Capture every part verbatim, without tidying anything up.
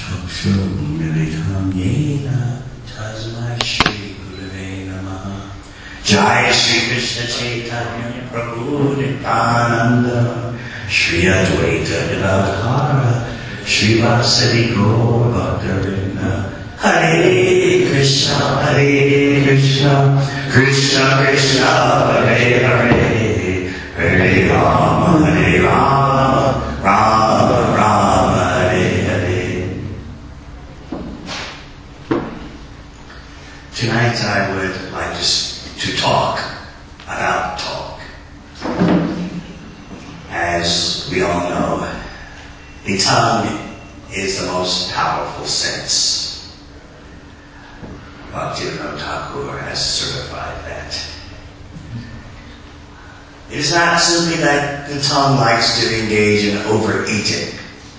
Yena Tasma Shri Gurave Namaha. Jai Shri Krishna Chaitanya Prabhu Nityananda Shri Advaita Gadadhara Shri Vasadi Gaur Bhaktavinda. Hare Krishna, Hare Krishna, Krishna Krishna, Hare Hare, Hare Rama, Hare Rama, Rama Rama, Hare Hare. Tonight I would like to, to talk about talk. As we all know, the tongue is the most powerful sense. Bhaktivinoda Thakur has certified that. It is not simply that the tongue likes to engage in overeating.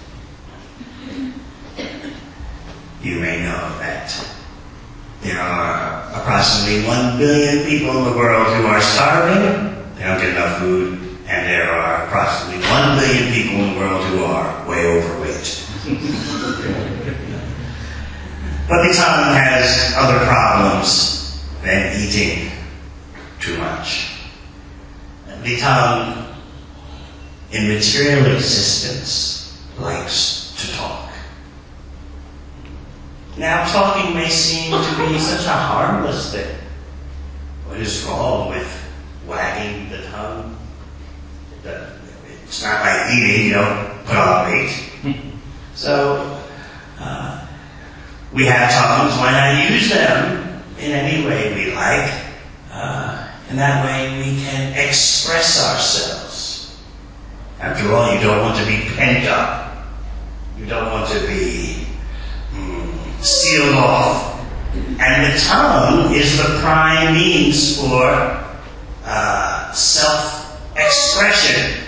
You may know that there are approximately one billion people in the world who are starving. They don't get enough food. And there are approximately one billion people in the world who are way overweight. But the tongue has other problems than eating too much. The tongue, in material existence, likes to talk. Now, talking may seem to be such a harmless thing. What is wrong with wagging the tongue? It's not like eating, you don't put on weight. So, uh, we have tongues, why not use them in any way we like? Uh, and that way we can express ourselves. After all, you don't want to be pent up. You don't want to be mm, sealed off. And the tongue is the prime means for uh, self-expression.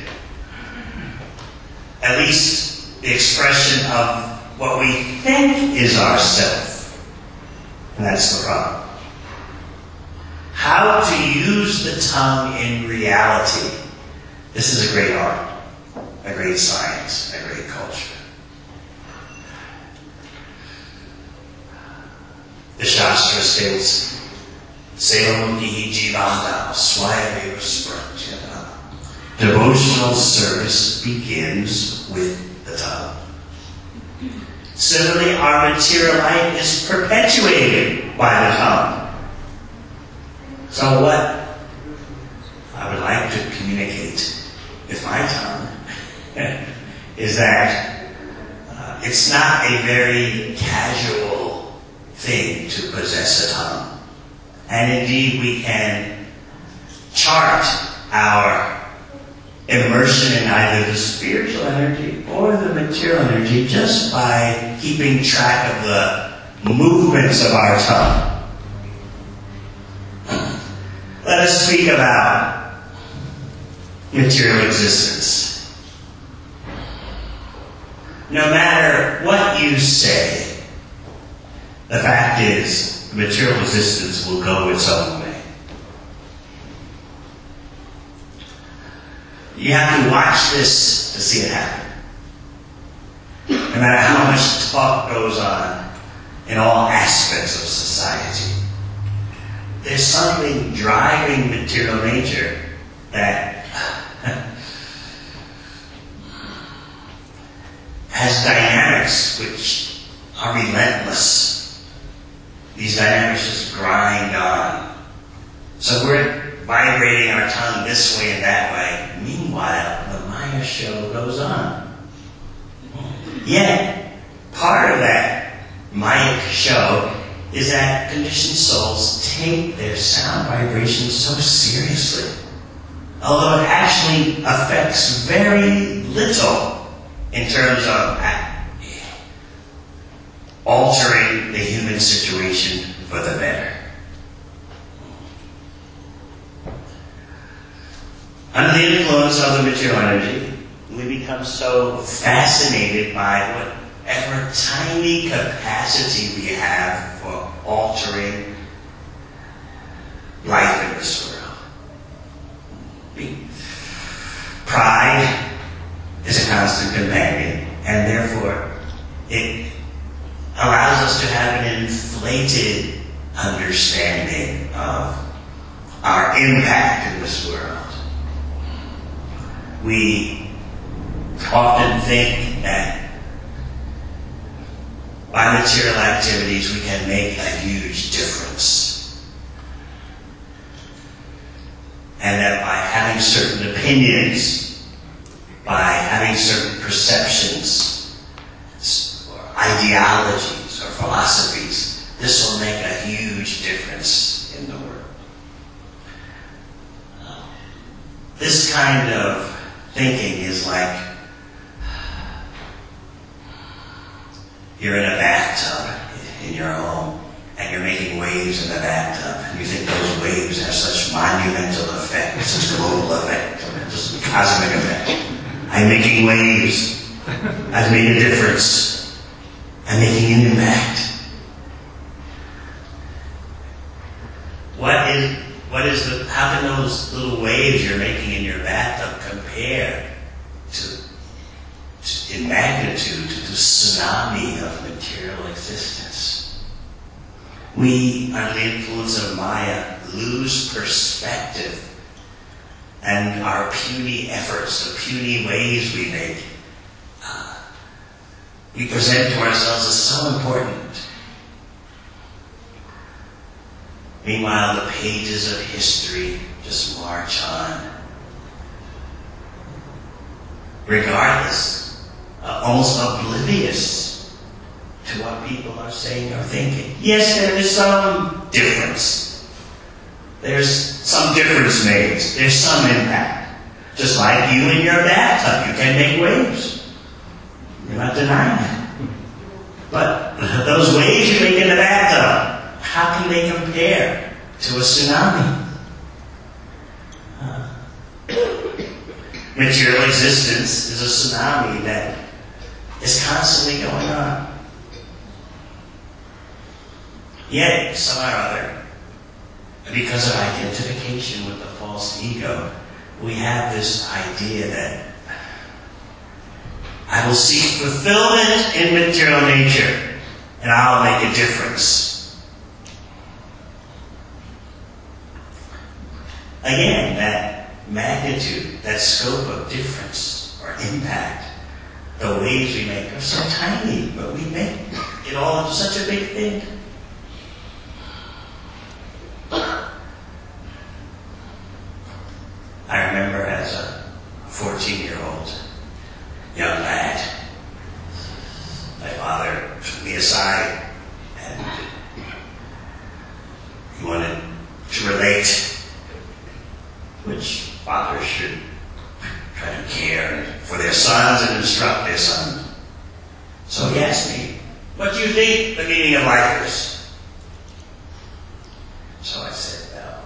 At least the expression of what we think is ourself. And that's the problem. How to use the tongue in reality. This is a great art, a great science, a great culture. The Shastra states, Sevamukihi Jivanda Swayameva Spranjana. Devotional service begins with the tongue. Similarly, our material life is perpetuated by the tongue. So what I would like to communicate with my tongue is that uh, it's not a very casual thing to possess a tongue. And indeed, we can chart our immersion in either the spiritual energy or the material energy just by keeping track of the movements of our tongue. Let us speak about material existence. No matter what you say, the fact is, material existence will go its own way. You have to watch this to see it happen. No matter how much talk goes on in all aspects of society, there's something driving material nature that has dynamics which are relentless. These dynamics just grind on. So we're vibrating our tongue this way and that way. Meanwhile, the Maya show goes on. Yet, part of that Maya show is that conditioned souls take their sound vibrations so seriously. Although it actually affects very little in terms of altering the human situation for the better. Under the influence of the material energy, we become so fascinated by whatever tiny capacity we have for altering life in this world. Pride is a constant companion, and therefore it allows us to have an inflated understanding of our impact in this world. We often think that by material activities we can make a huge difference. And that by having certain opinions, by having certain perceptions, or ideologies, or philosophies, this will make a huge difference in the world. This kind of thinking is like you're in a bathtub in your home and you're making waves in the bathtub and you think those waves have such monumental effect, such global effect, just cosmic effect. I'm making waves. I've made a difference. I'm making an impact. What is What is the, how can those little waves you're making in your bathtub compare to, to in magnitude, to the tsunami of material existence? We, under the influence of Maya, lose perspective, and our puny efforts, the puny waves we make, uh, we present to ourselves as so important. Meanwhile, the pages of history just march on. Regardless, uh, almost oblivious to what people are saying or thinking. Yes, there is some difference. There's some difference made. There's some impact. Just like you in your bathtub, you can make waves. You're not denying that. But those waves you make in the bathtub, how can they compare to a tsunami? Uh, material existence is a tsunami that is constantly going on. Yet, somehow or other, because of identification with the false ego, we have this idea that I will seek fulfillment in material nature and I'll make a difference. Again, that magnitude, that scope of difference or impact, the waves we make are so tiny, but we make it all into such a big thing. I remember as a fourteen-year-old young lad, my father took me aside and he wanted to relate, which fathers should try to care for their sons and instruct their sons. So he asked me, what do you think the meaning of life is? So I said, well,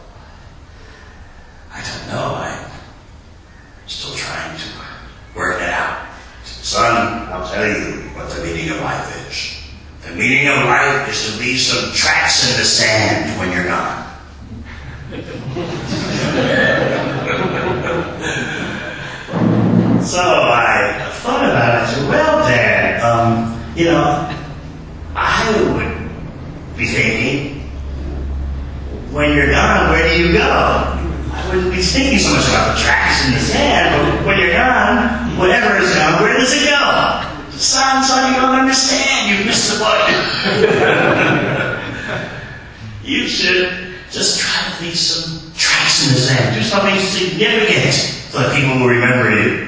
I don't know. I'm still trying to work it out. Son, I'll tell you what the meaning of life is. The meaning of life is to leave some tracks in the sand when you're gone. So I thought about it. I said, well, Dad, um, you know, I would be thinking, when you're gone, where do you go? I wouldn't be thinking so much about the tracks in the sand, but when you're gone, whatever is gone, where does it go? Son, son, you don't understand. You missed the boat. You should just try to leave some tracks in the sand. Do something significant so that people will remember you.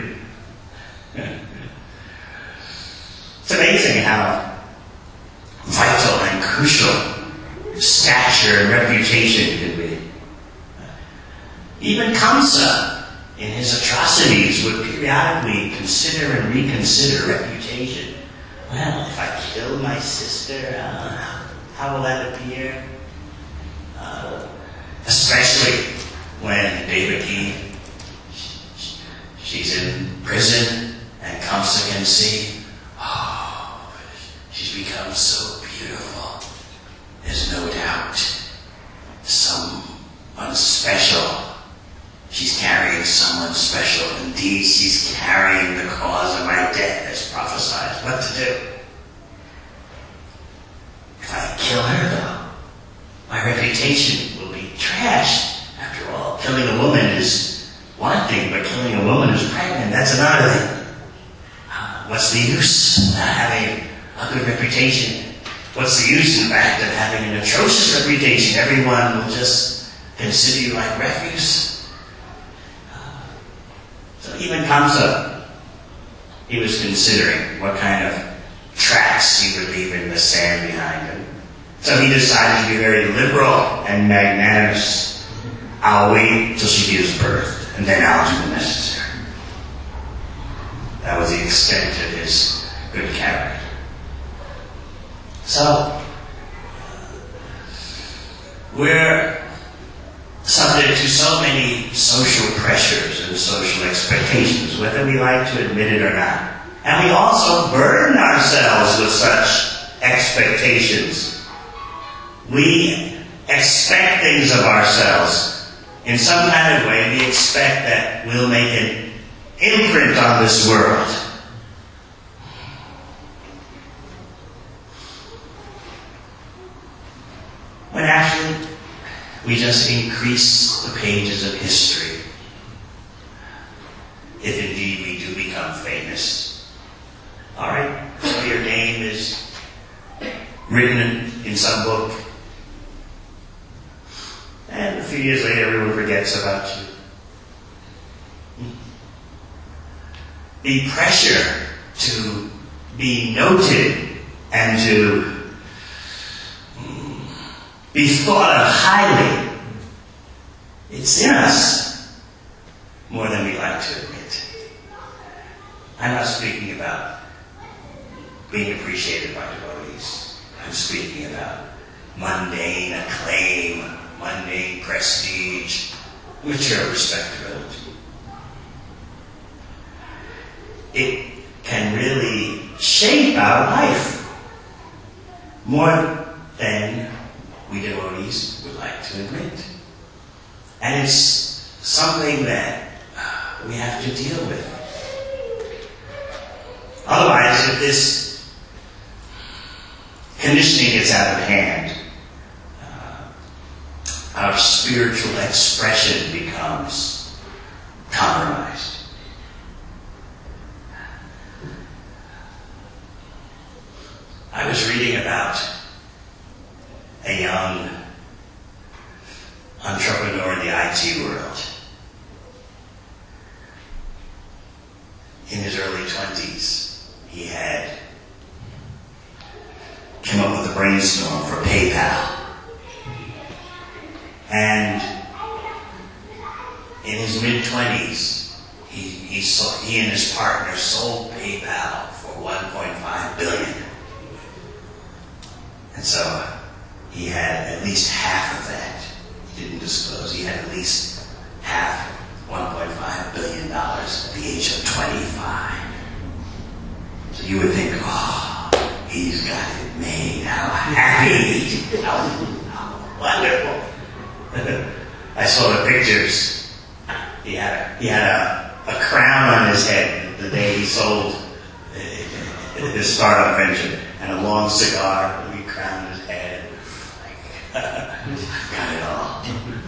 It's amazing how vital and crucial stature and reputation can be. Even Kamsa, in his atrocities, would periodically consider and reconsider reputation. Well, if I kill my sister, uh, how will that appear? Uh, especially when Devaki, she's in prison, and Kamsa can see, oh, she's become so beautiful. There's no doubt someone special. She's carrying someone special. Indeed, she's carrying the cause of my death as prophesied. What to do? kill her, though, my reputation will be trashed. After all, killing a woman is one thing, but killing a woman who's pregnant, that's another thing. Uh, what's the use of having a good reputation? What's the use, in fact, of having an atrocious reputation? Everyone will just consider you like refuse. Uh, so even Kamsa, he was considering what kind of tracks he would leave in the sand behind him. So he decided to be very liberal and magnanimous. I'll wait till she gives birth, and then I'll do the necessary. That was the extent of his good character. So, we're subject to so many social pressures and social expectations, whether we like to admit it or not. And we also burden ourselves with such expectations. We expect things of ourselves in some kind of way. We expect that we'll make an imprint on this world. When actually, we just increase the pages of history. If indeed we do become famous. Alright, so your name is written in some book. And a few years later, everyone forgets about you. The pressure to be noted and to be thought of highly, it's in us more than we like to admit. I'm not speaking about being appreciated by devotees. I'm speaking about mundane acclaim, mundane prestige, material respectability. It can really shape our life more than we devotees would like to admit. And it's something that we have to deal with. Otherwise, if this conditioning gets out of hand, uh, our spiritual expression becomes compromised. I was reading about a young entrepreneur in the I T world. In his early twenties, he had came up with a brainstorm for PayPal. And in his mid-twenties, he, he, sold, he and his partner sold PayPal for one point five billion dollars. And so he had at least half of that. He didn't disclose. He had at least half, one point five billion dollars at the age of twenty-five. So you would think, oh, he's got it made. How happy. How wonderful. I saw the pictures. He had, a, he had a, a crown on his head the day he sold his startup venture, and a long cigar. He crowned his head. I've got it all.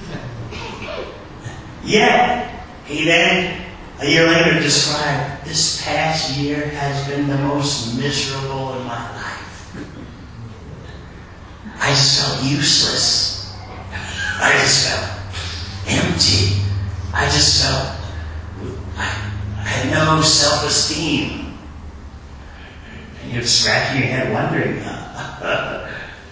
Yet, he then, a year later, described, this past year has been the most miserable in my life. I just felt useless. I just felt empty. I just felt, I, I had no self-esteem. And you're scratching your head wondering, uh,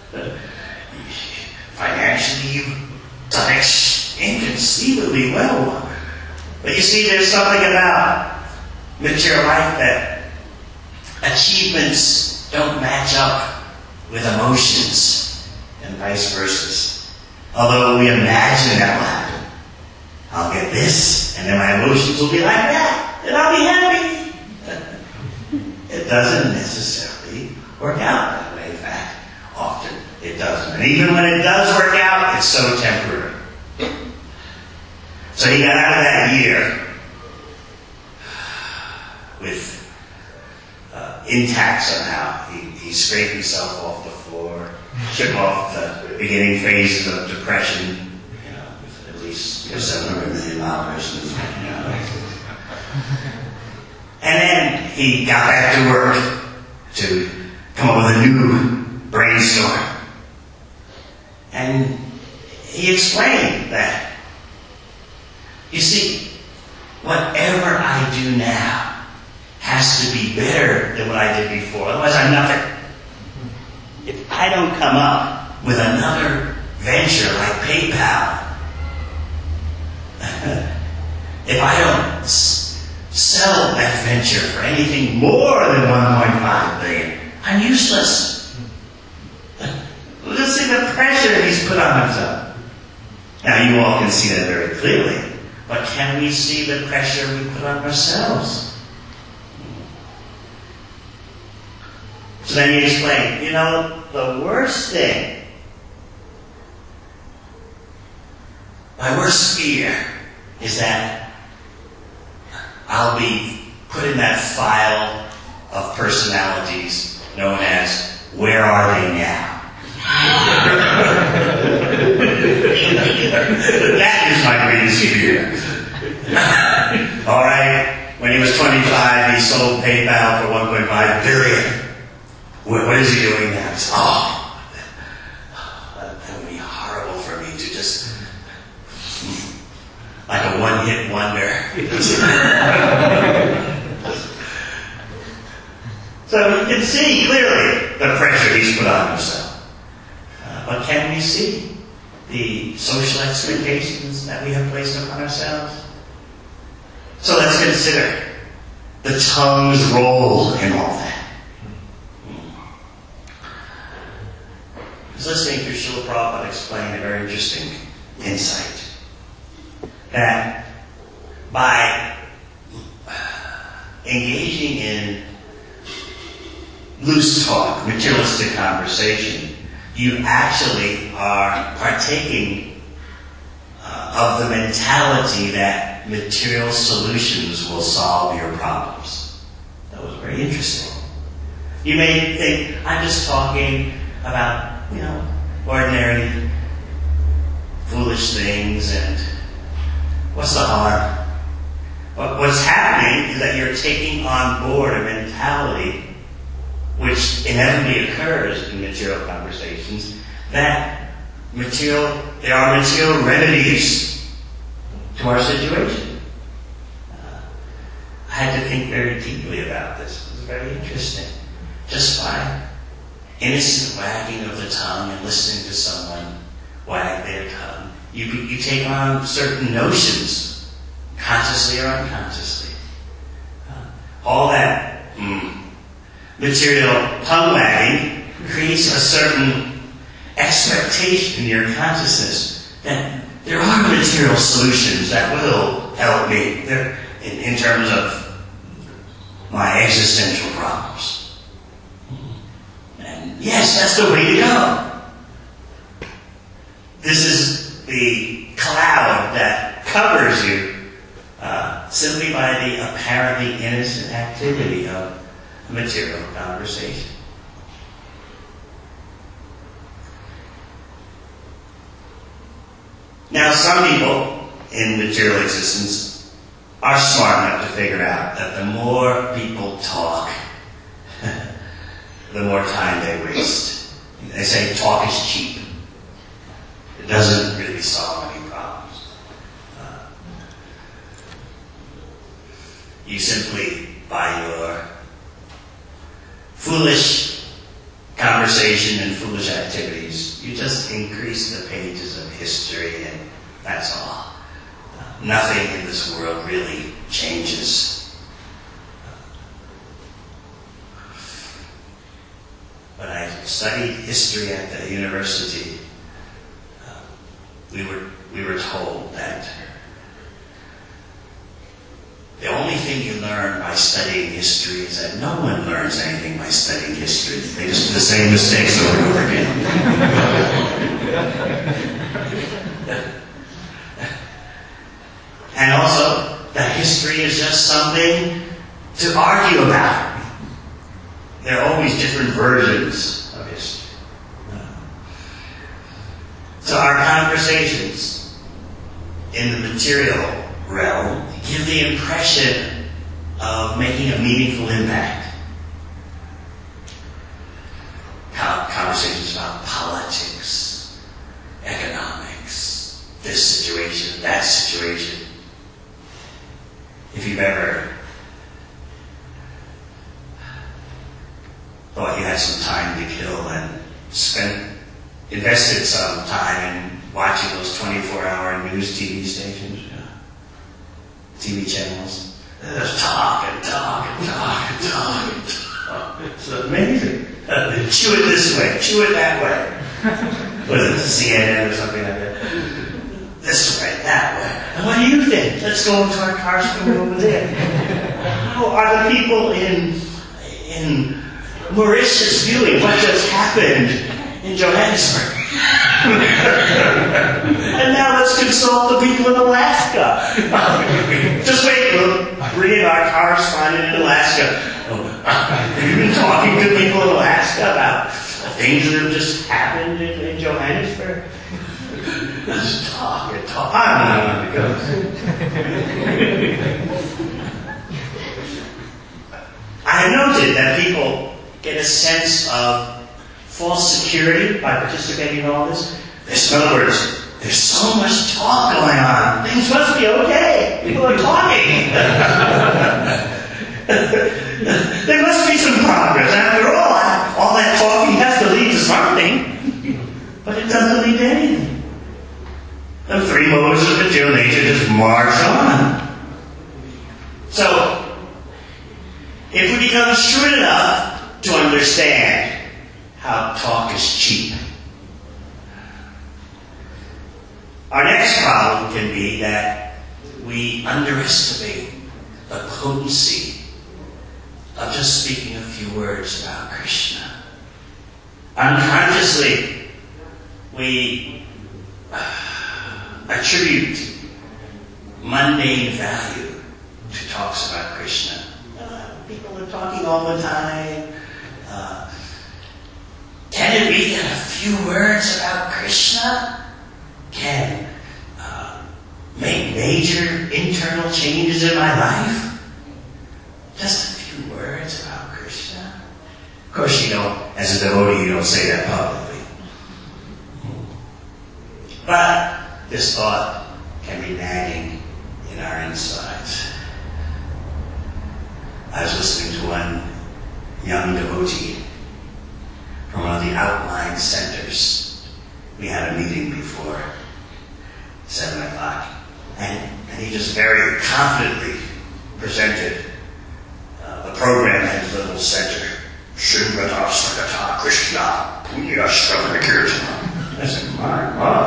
financially, you've done it inconceivably well. But you see, there's something about material life that achievements don't match up with emotions and vice versa. Although we imagine that will happen. I'll get this, and then my emotions will be like that, and I'll be happy. It doesn't necessarily work out that way. In fact, often it doesn't. And even when it does work out, it's so temporary. So he got out of that year with uh, intact somehow. He, he scraped himself off the floor, shook off the beginning phases of depression, you know, with at least you know, seven hundred million dollars. And, you know. And then he got back to work to come up with a new brainstorm. And he explained that, you see, whatever I do now has to be better than what I did before. Otherwise, I'm nothing. If I don't come up with another venture like PayPal, if I don't s- sell that venture for anything more than one point five billion dollars, I'm useless. Listen to the pressure he's put on himself. Now, you all can see that very clearly. But can we see the pressure we put on ourselves? So then he explained, you know, the worst thing, my worst fear is that I'll be put in that file of personalities known as, where are they now? That is my greatest fear. All right, when he was twenty-five, he sold PayPal for one point five billion dollars. What, what is he doing now? He said, oh, that, that would be horrible for me to just, like a one-hit wonder. So you can see clearly the pressure he's put on himself. Uh, but can we see the social expectations that we have placed upon ourselves? So let's consider the tongue's role in all that. I was listening to Srila Prabhupada explain a very interesting insight. That by engaging in loose talk, materialistic conversation, you actually are partaking uh, of the mentality that material solutions will solve your problems. That was very interesting. You may think, I'm just talking about, you know, ordinary, foolish things, and what's the harm? But what's happening is that you're taking on board a mentality which inevitably occurs in material conversations, that material, there are material remedies to our situation. Uh, I had to think very deeply about this. It was very interesting. Just by innocent wagging of the tongue and listening to someone wag their tongue, you, you take on certain notions, consciously or unconsciously. Uh, all that mm, material tongue wagging creates a certain expectation in your consciousness that there are material solutions that will help me in, in terms of my existential problems. And yes, that's the way to go. This is the cloud that covers you uh, simply by the apparently innocent activity of material conversation. Now, some people in material existence are smart enough to figure out that the more people talk, the more time they waste. They say talk is cheap. It doesn't really solve any problems. Uh, you simply, by your foolish conversation and foolish activities, you just increase the pages of history, and that's all. Uh, nothing in this world really changes. When I studied history at the university, uh, we were we were told that the only thing you learn by studying history is that no one learns anything by studying history. They just do the same mistakes over and over again. And also, that history is just something to argue about. There are always different versions of history. So our conversations in the material realm give the impression of making a meaningful impact. Conversations about politics, economics, this situation, that situation. If you've ever thought you had some time to kill and spent, invested some time in watching those twenty-four hour news T V stations, you know, T V channels, just talk and talk and talk and talk and talk. It's amazing. Chew it this way, chew it that way. Was it C N N or something like that? This way, that way. And what do you think? Let's go into our cars and go over there. How are the people in in Mauritius viewing what just happened in Johannesburg? And now let's consult the people in Alaska. Just wait, we'll bring in our cars, find it in Alaska. Have you been talking to people in Alaska about things that have just happened in, in Johannesburg? Just talk and talk. I don't know where it goes. I have noted that people get a sense of false security by participating in all this. There's, in other words, there's so much talk going on. Things must be okay. People are talking. There must be some progress. After all, all that talking has to lead to something. But it doesn't lead to anything. The three modes of material nature just march on. So, if we become shrewd enough to understand how talk is cheap, our next problem can be that we underestimate the potency of just speaking a few words about Krishna. Unconsciously, we attribute mundane value to talks about Krishna. Uh, people are talking all the time. Uh, can it be that a few words about Krishna can uh, make major internal changes in my life? Just a few words about Krishna? Of course, you don't, as a devotee, you don't say that publicly. But this thought can be nagging in our insides. I was listening to one young devotee from one of the outlying centers. We had a meeting before seven o'clock, and, and he just very confidently presented uh, the program at his little center. Srimata Sakata Krishna Punya Shravana. I said, my God.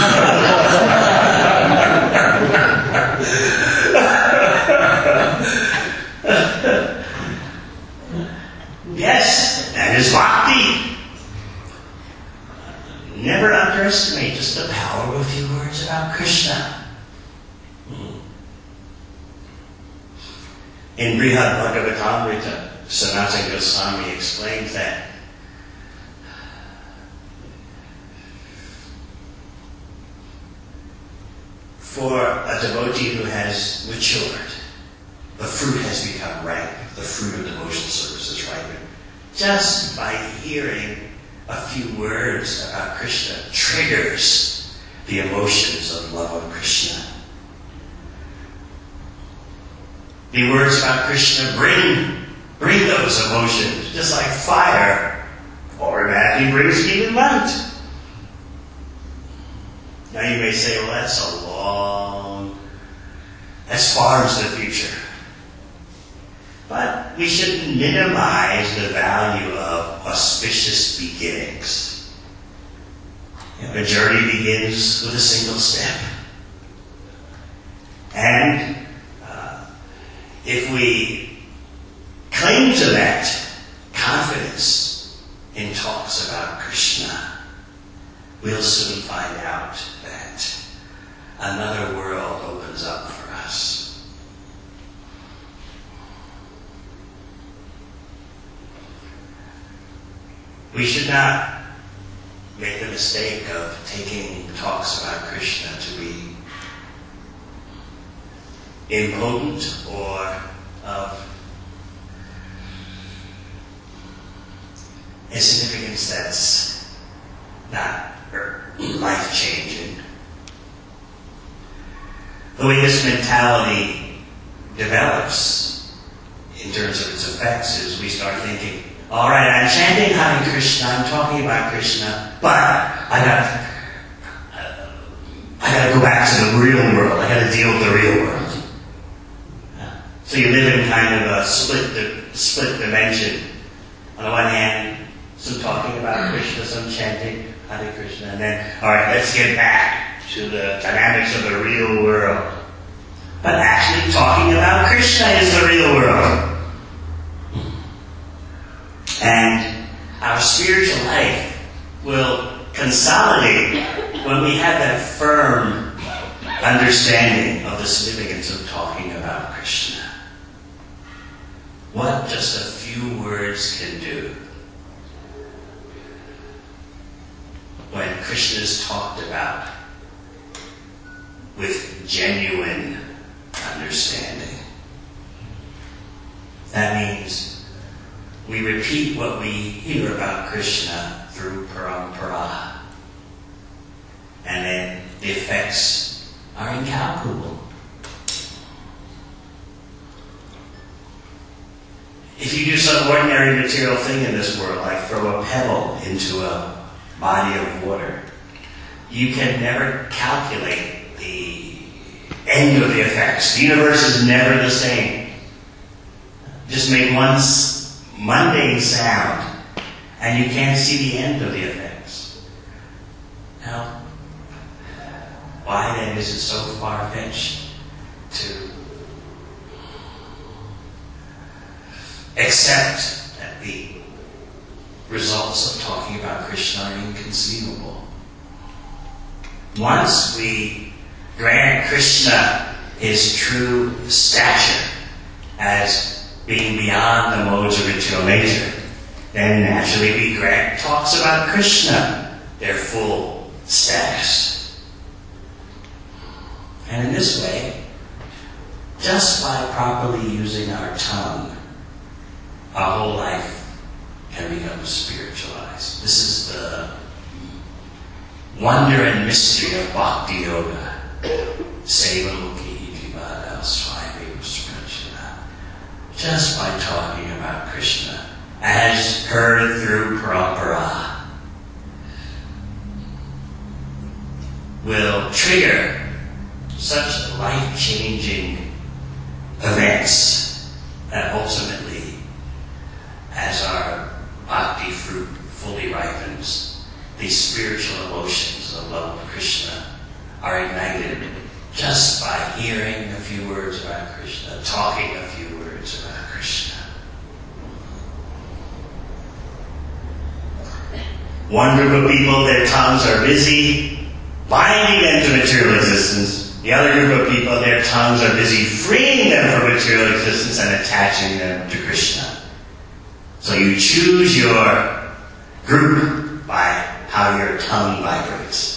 Yes, that is bhakti. Never underestimate just the power of a few words about Krishna. In Brihad Bhagavatamrita, Sanatana Goswami explains that for a devotee who has matured, the fruit has become ripe. The fruit of devotional service is ripened. Just by hearing a few words about Krishna triggers the emotions of love of Krishna. The words about Krishna bring, bring those emotions, just like fire automatically brings heat and light. Now you may say, well, that's a long, that's far into the future. But we shouldn't minimize the value of auspicious beginnings. You know, a journey begins with a single step. And uh, if we cling to that confidence in talks about Krishna, we'll soon find out that another world opens up for us. We should not make the mistake of taking talks about Krishna to be impotent or of a significance that's not life-changing. The way this mentality develops in terms of its effects is we start thinking, all right, I'm chanting Hare Krishna, I'm talking about Krishna, but I got, uh, I got to go back to the real world. I got to deal with the real world. So you live in kind of a split, di- split dimension. On the one hand, some talking about Krishna, some chanting Hare Krishna, and then, all right, let's get back to the dynamics of the real world. But actually, talking about Krishna is the real world. And our spiritual life will consolidate when we have that firm understanding of the significance of talking about Krishna. What just a few words can do when Krishna is talked about with genuine understanding. That means we repeat what we hear about Krishna through parampara. And then the effects are incalculable. If you do some ordinary material thing in this world, like throw a pebble into a body of water, you can never calculate the end of the effects. The universe is never the same. Just make one mundane sound, and you can't see the end of the effects. Now, why then is it so far-fetched to accept that the results of talking about Krishna are inconceivable? Once we grant Krishna his true stature as being beyond the modes of material nature, then naturally we grant talks about Krishna their full status. And in this way, just by properly using our tongue, our whole life can become spiritualized. This is the wonder and mystery of Bhakti Yoga. Sevamuki Vivada Swami Prajna. Just by talking about Krishna, as heard through parampara, will trigger such life-changing events that ultimately, as our bhakti fruit fully ripens, these spiritual emotions of love of Krishna are ignited just by hearing a few words about Krishna, talking a few words about Krishna. One group of people, their tongues are busy binding them to material existence. The other group of people, their tongues are busy freeing them from material existence and attaching them to Krishna. So you choose your group by how your tongue vibrates.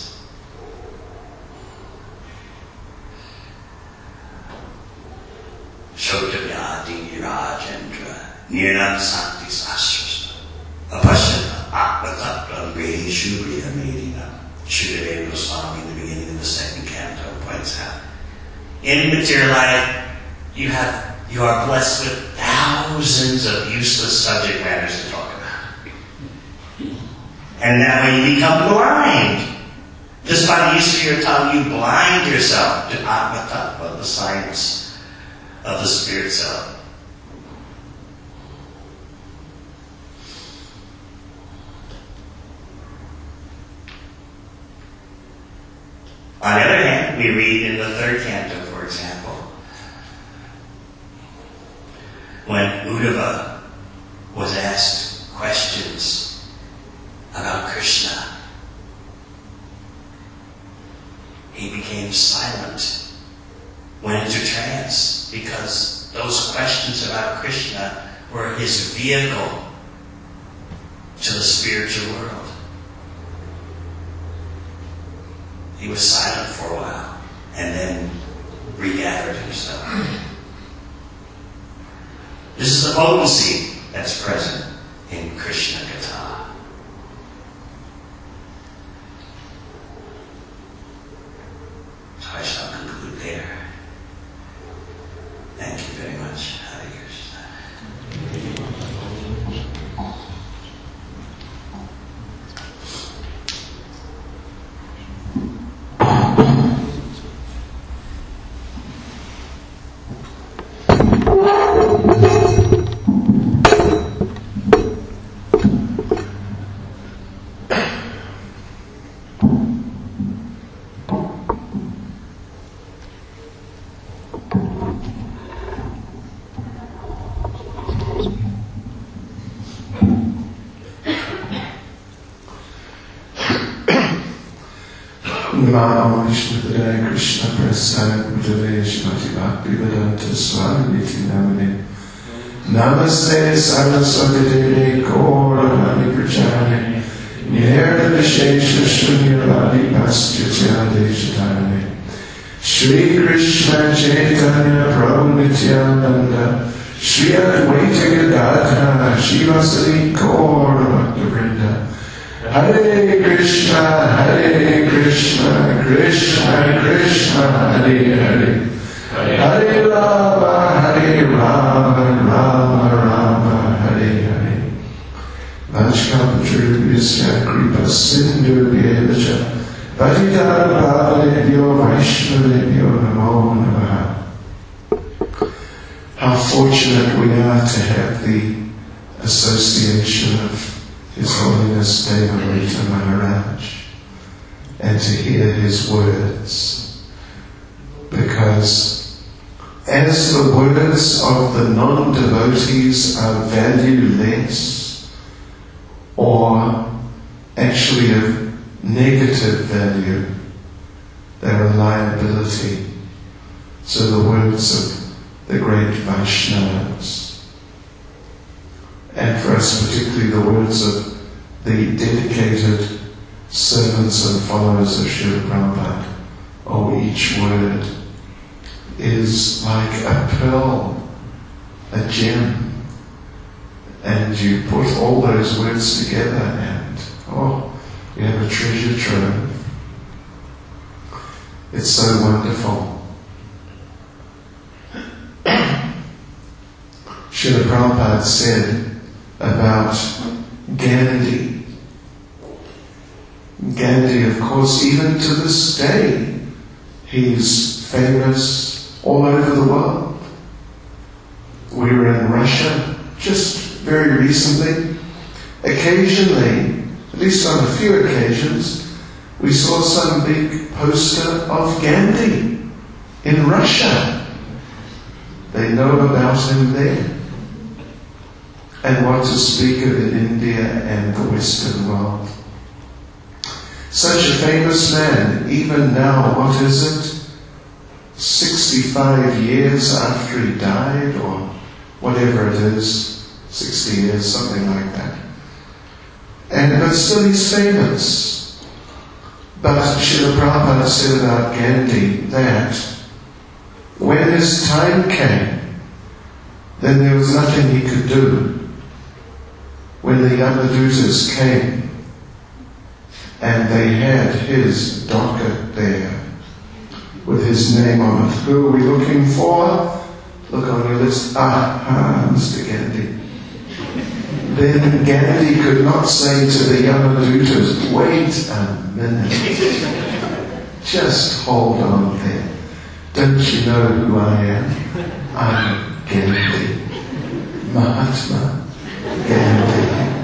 Shotavyadi Rajendra Nirnam Santi Sastra Apashana Atmatattvam Gradi Shubhriya Medina. Shukadeva Goswami in the beginning of the second canto points out. In material life, you have you are blessed with thousands of useless subject matters to talk about. And that way you become blind. Just by the use of your tongue, you blind yourself to Atma Tattva, the science of the spirit self. On the other hand, we read in the third canto, for example, when Uddhava was asked questions about Krishna, he became silent, went into trance, because those questions about Krishna were his vehicle to the spiritual world. he was silent for a while and then regathered himself. This is the potency that's present in Krishna Katha. So I shall conclude there. Thank you very much. Hare Krishna. Namo Vishnupadaya Krishna Prasad Bhutale Shrimati Bhaktivedanta Swami Niti Namane Namaste Saraswati Deve Gauravani Prajane Nirda Vishesha Shunyavadi Pastyatya Deshatane Shri Krishna Chaitanya Prabhu Nityananda Shri Advaita Gadadhara Shivasari Gauravakta Hare Krishna, Hare Krishna, Krishna Krishna, Hare Hare, Hare Rama, Hare Rama, Rama Rama, Hare Hare. Vajkapatrubhyasya kripa sindhu bhyevacha, Patitana Pavanebhyo Vaishnavebhyo Namo Namaha. How fortunate we are to have the association of His Holiness Devarita Maharaj and to hear his words, because as the words of the non-devotees are valueless or actually of negative value, they're a liability. So the words of the great Vaishnavas, and for us particularly the words of the dedicated servants and followers of Srila Prabhupada, oh, each word is like a pearl, a gem, and you put all those words together and, oh, you have a treasure trove. It's so wonderful. Srila Prabhupada said about Gandhi. Gandhi, of course, even to this day, he's famous all over the world. We were in Russia just very recently. Occasionally, at least on a few occasions, we saw some big poster of Gandhi in Russia. They know about him there. And what to speak of in India and the Western world. Such a famous man, even now, what is it? sixty-five years after he died, or whatever it is, sixty years, something like that. And but still he's famous. But Srila Prabhupada said about Gandhi that when his time came, then there was nothing he could do. When the Yamadutas came and they had his docket there with his name on it. Who are we looking for? Look on your list. Ah, ah, Mister Gandhi. Then Gandhi could not say to the Yamadutas, wait a minute. Just hold on there. Don't you know who I am? I'm Gandhi. Mahatma Gandhi.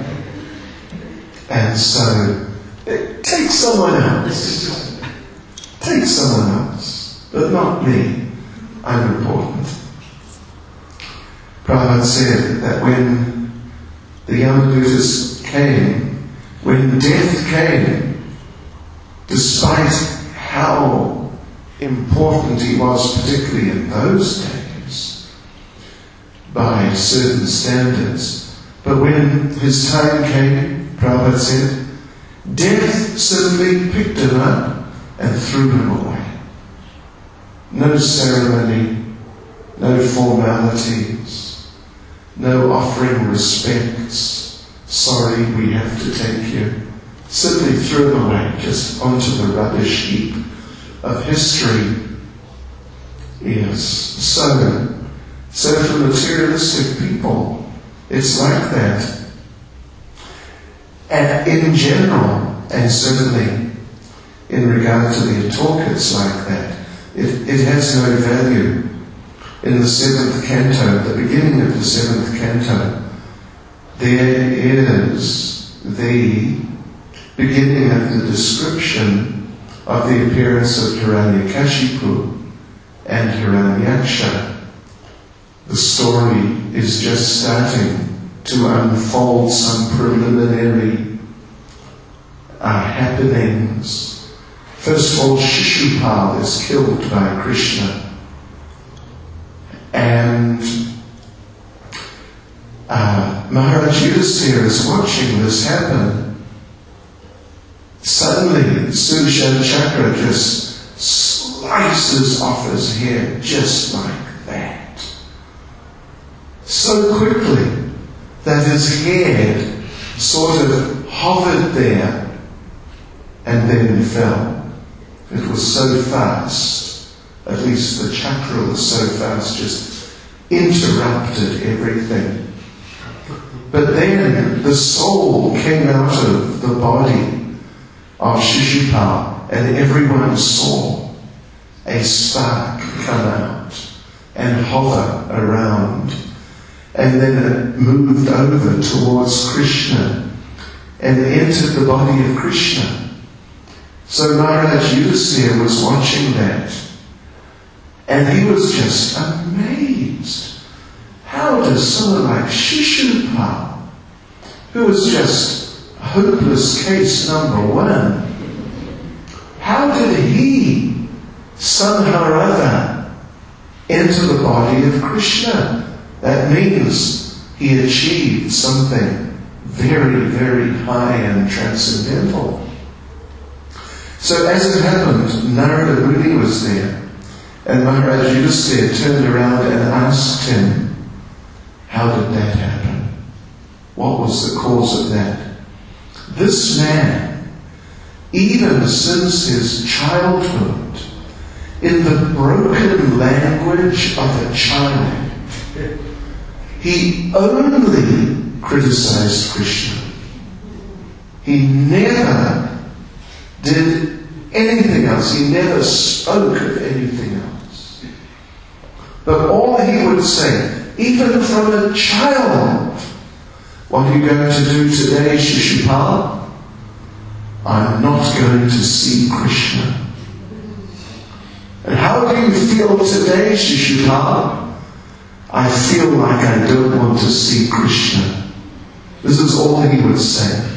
And so, take someone else. Take someone else. But not me. I'm important. Prabhupada said that when the Yamadutas came, when death came, despite how important he was, particularly in those days, by certain standards, but when his time came, Prabhupada said, death suddenly picked him up and threw him away. No ceremony, no formalities, no offering respects. Sorry, we have to take you. Simply threw him away, just onto the rubbish heap of history. Yes, so, so for materialistic people, it's like that. And in general, and certainly in regard to the talk, it's like that. It, it has no value. In the seventh canto, at the beginning of the seventh canto, there is the beginning of the description of the appearance of Hiranyakashipu and Hiranyaksha. The story is just starting to unfold some preliminary uh, happenings. First of all, Shishupal is killed by Krishna. And uh, Maharaj Yudhisthira is watching this happen. Suddenly, Sudarshan Chakra just slices off his head just like that. So quickly that his head sort of hovered there and then fell. It was so fast, at least the chakra was so fast, just interrupted everything. But then the soul came out of the body of Shishupal, and everyone saw a spark come out and hover around. And then it moved over towards Krishna and entered the body of Krishna. So Maharaj Yudhisthira was watching that, and he was just amazed. How does someone like Shishupal, who was just hopeless case number one, how did he somehow or other enter the body of Krishna? That means he achieved something very, very high and transcendental. So as it happened, Narada Muni was there, and Maharaj Yudhisthira turned around and asked him, how did that happen? What was the cause of that? This man, even since his childhood, in the broken language of a child, he only criticized Krishna. He never did anything else. He never spoke of anything else. But all he would say, even from a child, what are you going to do today, Shishupal? I'm not going to see Krishna. And how do you feel today, Shishupal? I feel like I don't want to see Krishna. This is all he would say.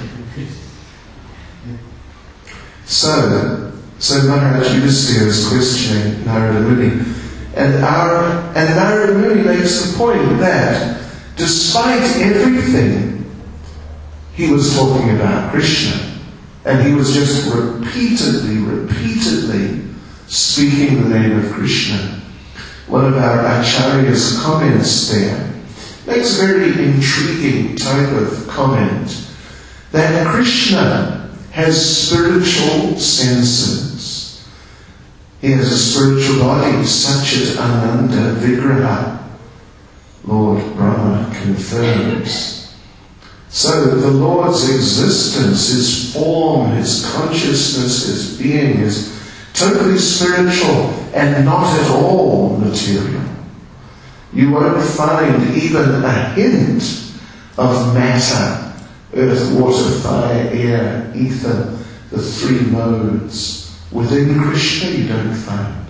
So, so Maharaj Yudhisthira is questioning Narada Muni. And, our, and Narada Muni makes the point that despite everything, he was talking about Krishna. And he was just repeatedly, repeatedly speaking the name of Krishna. One of our Acharya's comments there makes a very intriguing type of comment that Krishna has spiritual senses. He has a spiritual body, Satchit Ananda Vigraha, Lord Brahma confirms. So the Lord's existence, His form, His consciousness, His being is totally spiritual and not at all material. You won't find even a hint of matter, earth, water, fire, air, ether, the three modes. Within Krishna you don't find.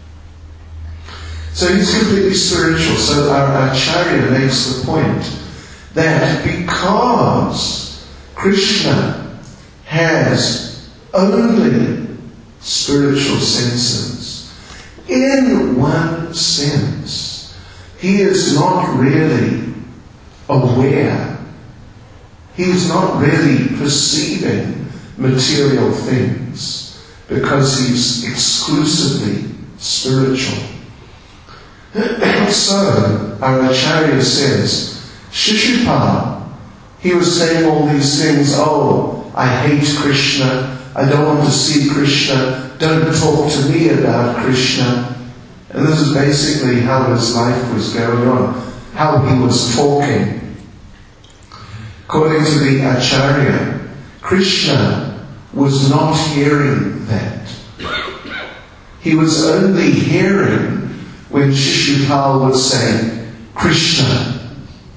So he's completely spiritual. So our Acharya makes the point that because Krishna has only spiritual senses, in one sense, he is not really aware. He is not really perceiving material things. because he's exclusively spiritual. So, our Acharya says, Shishupal, he was saying all these things, oh, I hate Krishna, I don't want to see Krishna, don't talk to me about Krishna. And this is basically how his life was going on, how he was talking. According to the Acharya, Krishna was not hearing that. He was only hearing when Shishupal was saying, Krishna,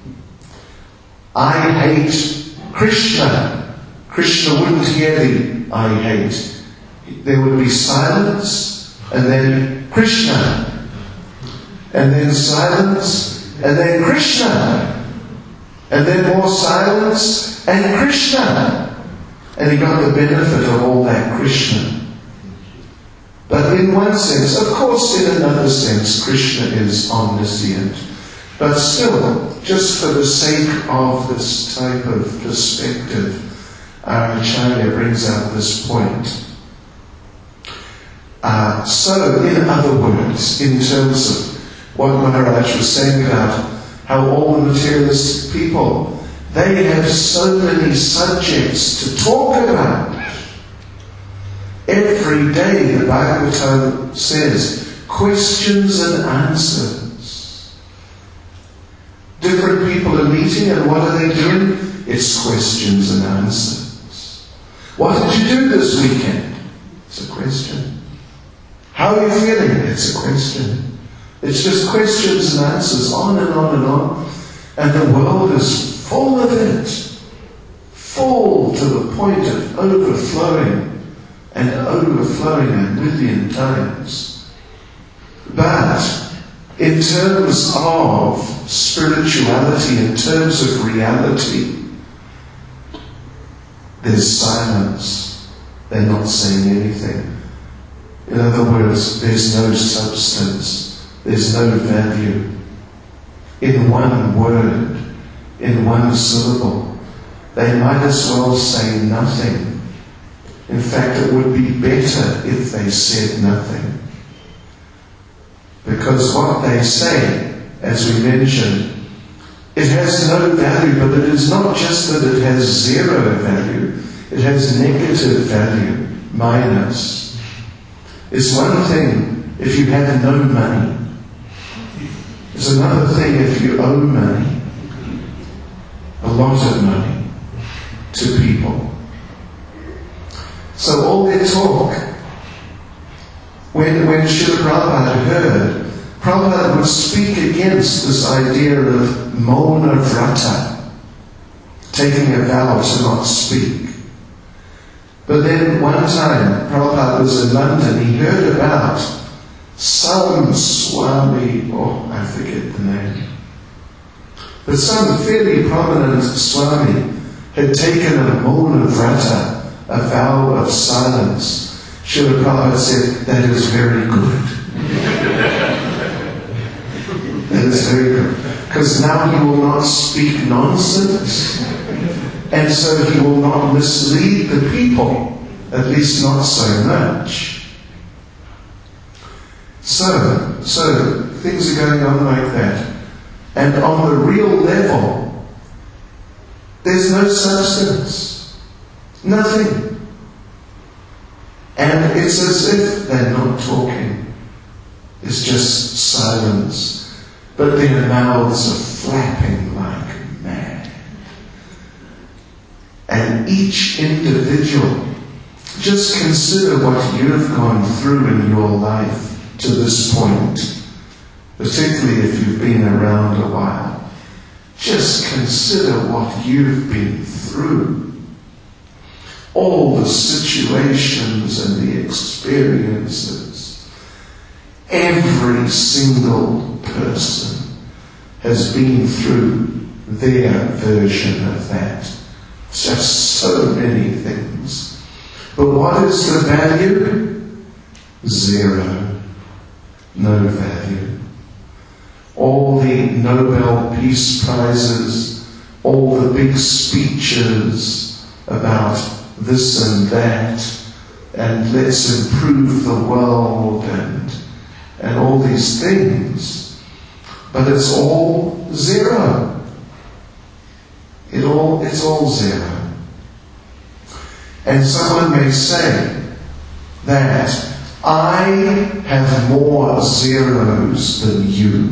I hate Krishna. Krishna wouldn't hear the I hate. There would be silence, and then Krishna. And then silence, and then Krishna. And then more silence, and Krishna. And he got the benefit of all that Krishna. But in one sense, of course in another sense, Krishna is omniscient. But still, just for the sake of this type of perspective, our Acharya brings out this point. Uh, so, in other words, in terms of what Maharaj was saying about how all the materialistic people, they have so many subjects to talk about. Every day the Bhagavatam says questions and answers. Different people are meeting, and what are they doing? It's questions and answers. What did you do this weekend? It's a question. How are you feeling? It's a question. It's just questions and answers, on and on and on. And the world is full of it. Full to the point of overflowing. And overflowing a million times. But in terms of spirituality, in terms of reality, there's silence. They're not saying anything. In other words, there's no substance. There's no value. In one word, in one syllable, they might as well say nothing. In fact, it would be better if they said nothing. Because what they say, as we mentioned, it has no value, but it is not just that it has zero value, it has negative value, minus. It's one thing if you have no money. It's another thing if you owe money, a lot of money, to people. So all their talk, when, when Srila Prabhupada heard, Prabhupada would speak against this idea of Mauna Vrata, taking a vow to not speak. But then one time, Prabhupada was in London, he heard about some Swami, oh, I forget the name, but some fairly prominent Swami had taken a Mauna Vrata, a vow of silence. Srila Prabhupada said, that is very good. That is very good. Because now he will not speak nonsense. And so he will not mislead the people. At least not so much. So, so things are going on like that. And on the real level, there's no substance. Nothing. And it's as if they're not talking. It's just silence. But their mouths are flapping like mad. And each individual, just consider what you've gone through in your life to this point. Particularly if you've been around a while. Just consider what you've been through. All the situations and the experiences. Every single person has been through their version of that. Just so many things. But what is the value? Zero. No value. All the Nobel Peace Prizes, all the big speeches about this and that, and let's improve the world and, and all these things. But it's all zero. It all, it's all zero. And someone may say that I have more zeros than you.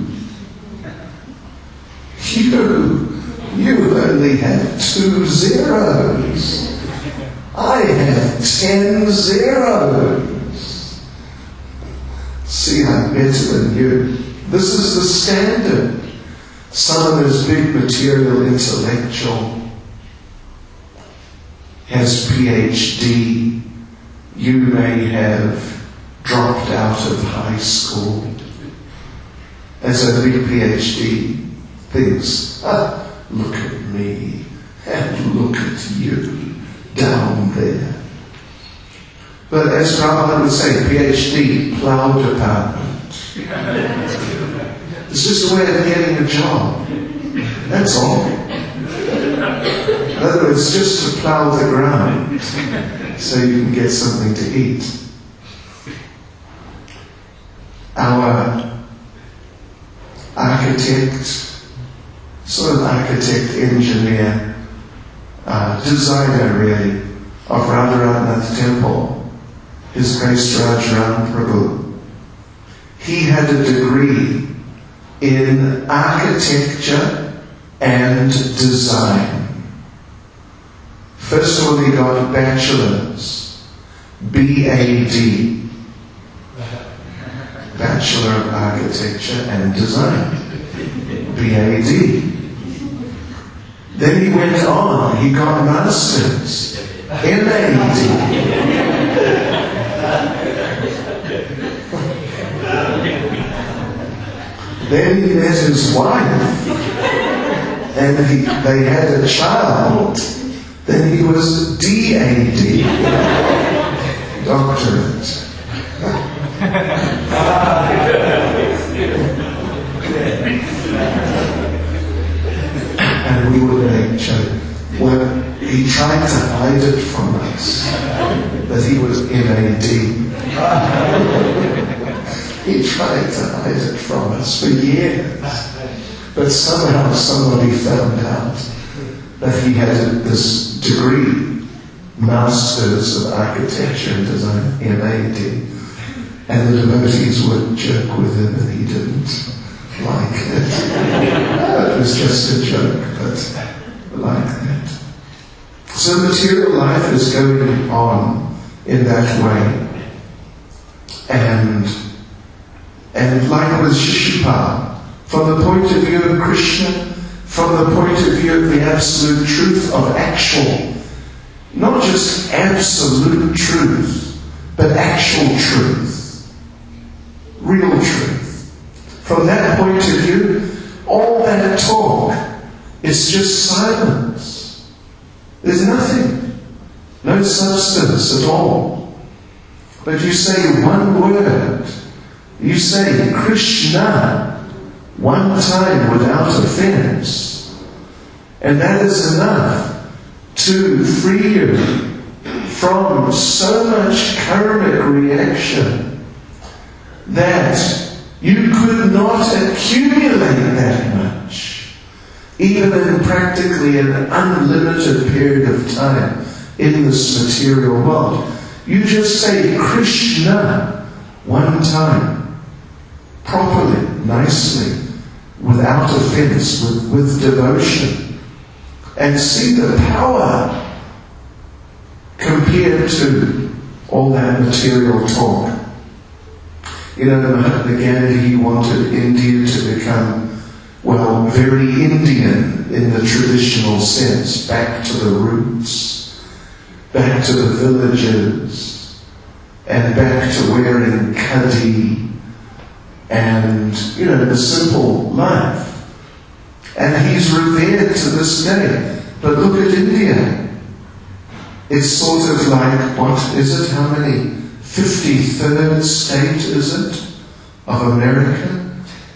You, you only have two zeros. I have ten zeros. See, I'm better than you. This is the standard. Someone who's big material intellectual, has P H D, you may have dropped out of high school. As a big P H D thinks, ah, look at me and look at you down there. But as Rambam would say, P H D, plough department. It's just a way of getting a job. That's all. In other words, just to plough the ground so you can get something to eat. Our architect, sort of architect, engineer, uh, designer really, of Radharanath Temple, His Grace Rajaram Prabhu, he had a degree in architecture and design. First of all, he got a bachelor's, B A D, Bachelor of Architecture and Design, B A D. Then he went on, he got master's, M A D. Then he met his wife, and he, they had a child. Then he was D A D, doctorate. And we would make joke. Well, he tried to hide it from us, that he was M A D. He tried to hide it from us for years. But somehow somebody found out that he had this degree, Masters of Architecture and Design, M A D. And the devotees would joke with him and he didn't like it. It was just a joke, but like that. So material life is going on in that way. And And like with Shishupal, from the point of view of Krishna, from the point of view of the absolute truth of actual, not just absolute truth, but actual truth, real truth. From that point of view, all that talk is just silence. There's nothing, no substance at all. But you say one word, you say Krishna one time without offense, and that is enough to free you from so much karmic reaction that you could not accumulate that much, even in practically an unlimited period of time in this material world. You just say Krishna one time, properly, nicely, without offense, with, with devotion, and see the power compared to all that material talk. You know, Mahatma Gandhi wanted India to become, well, very Indian in the traditional sense, back to the roots, back to the villages, and back to wearing khadi, and, you know, the simple life. And he's revered to this day. But look at India. It's sort of like, what is it? How many? fifty-third state is it? Of America?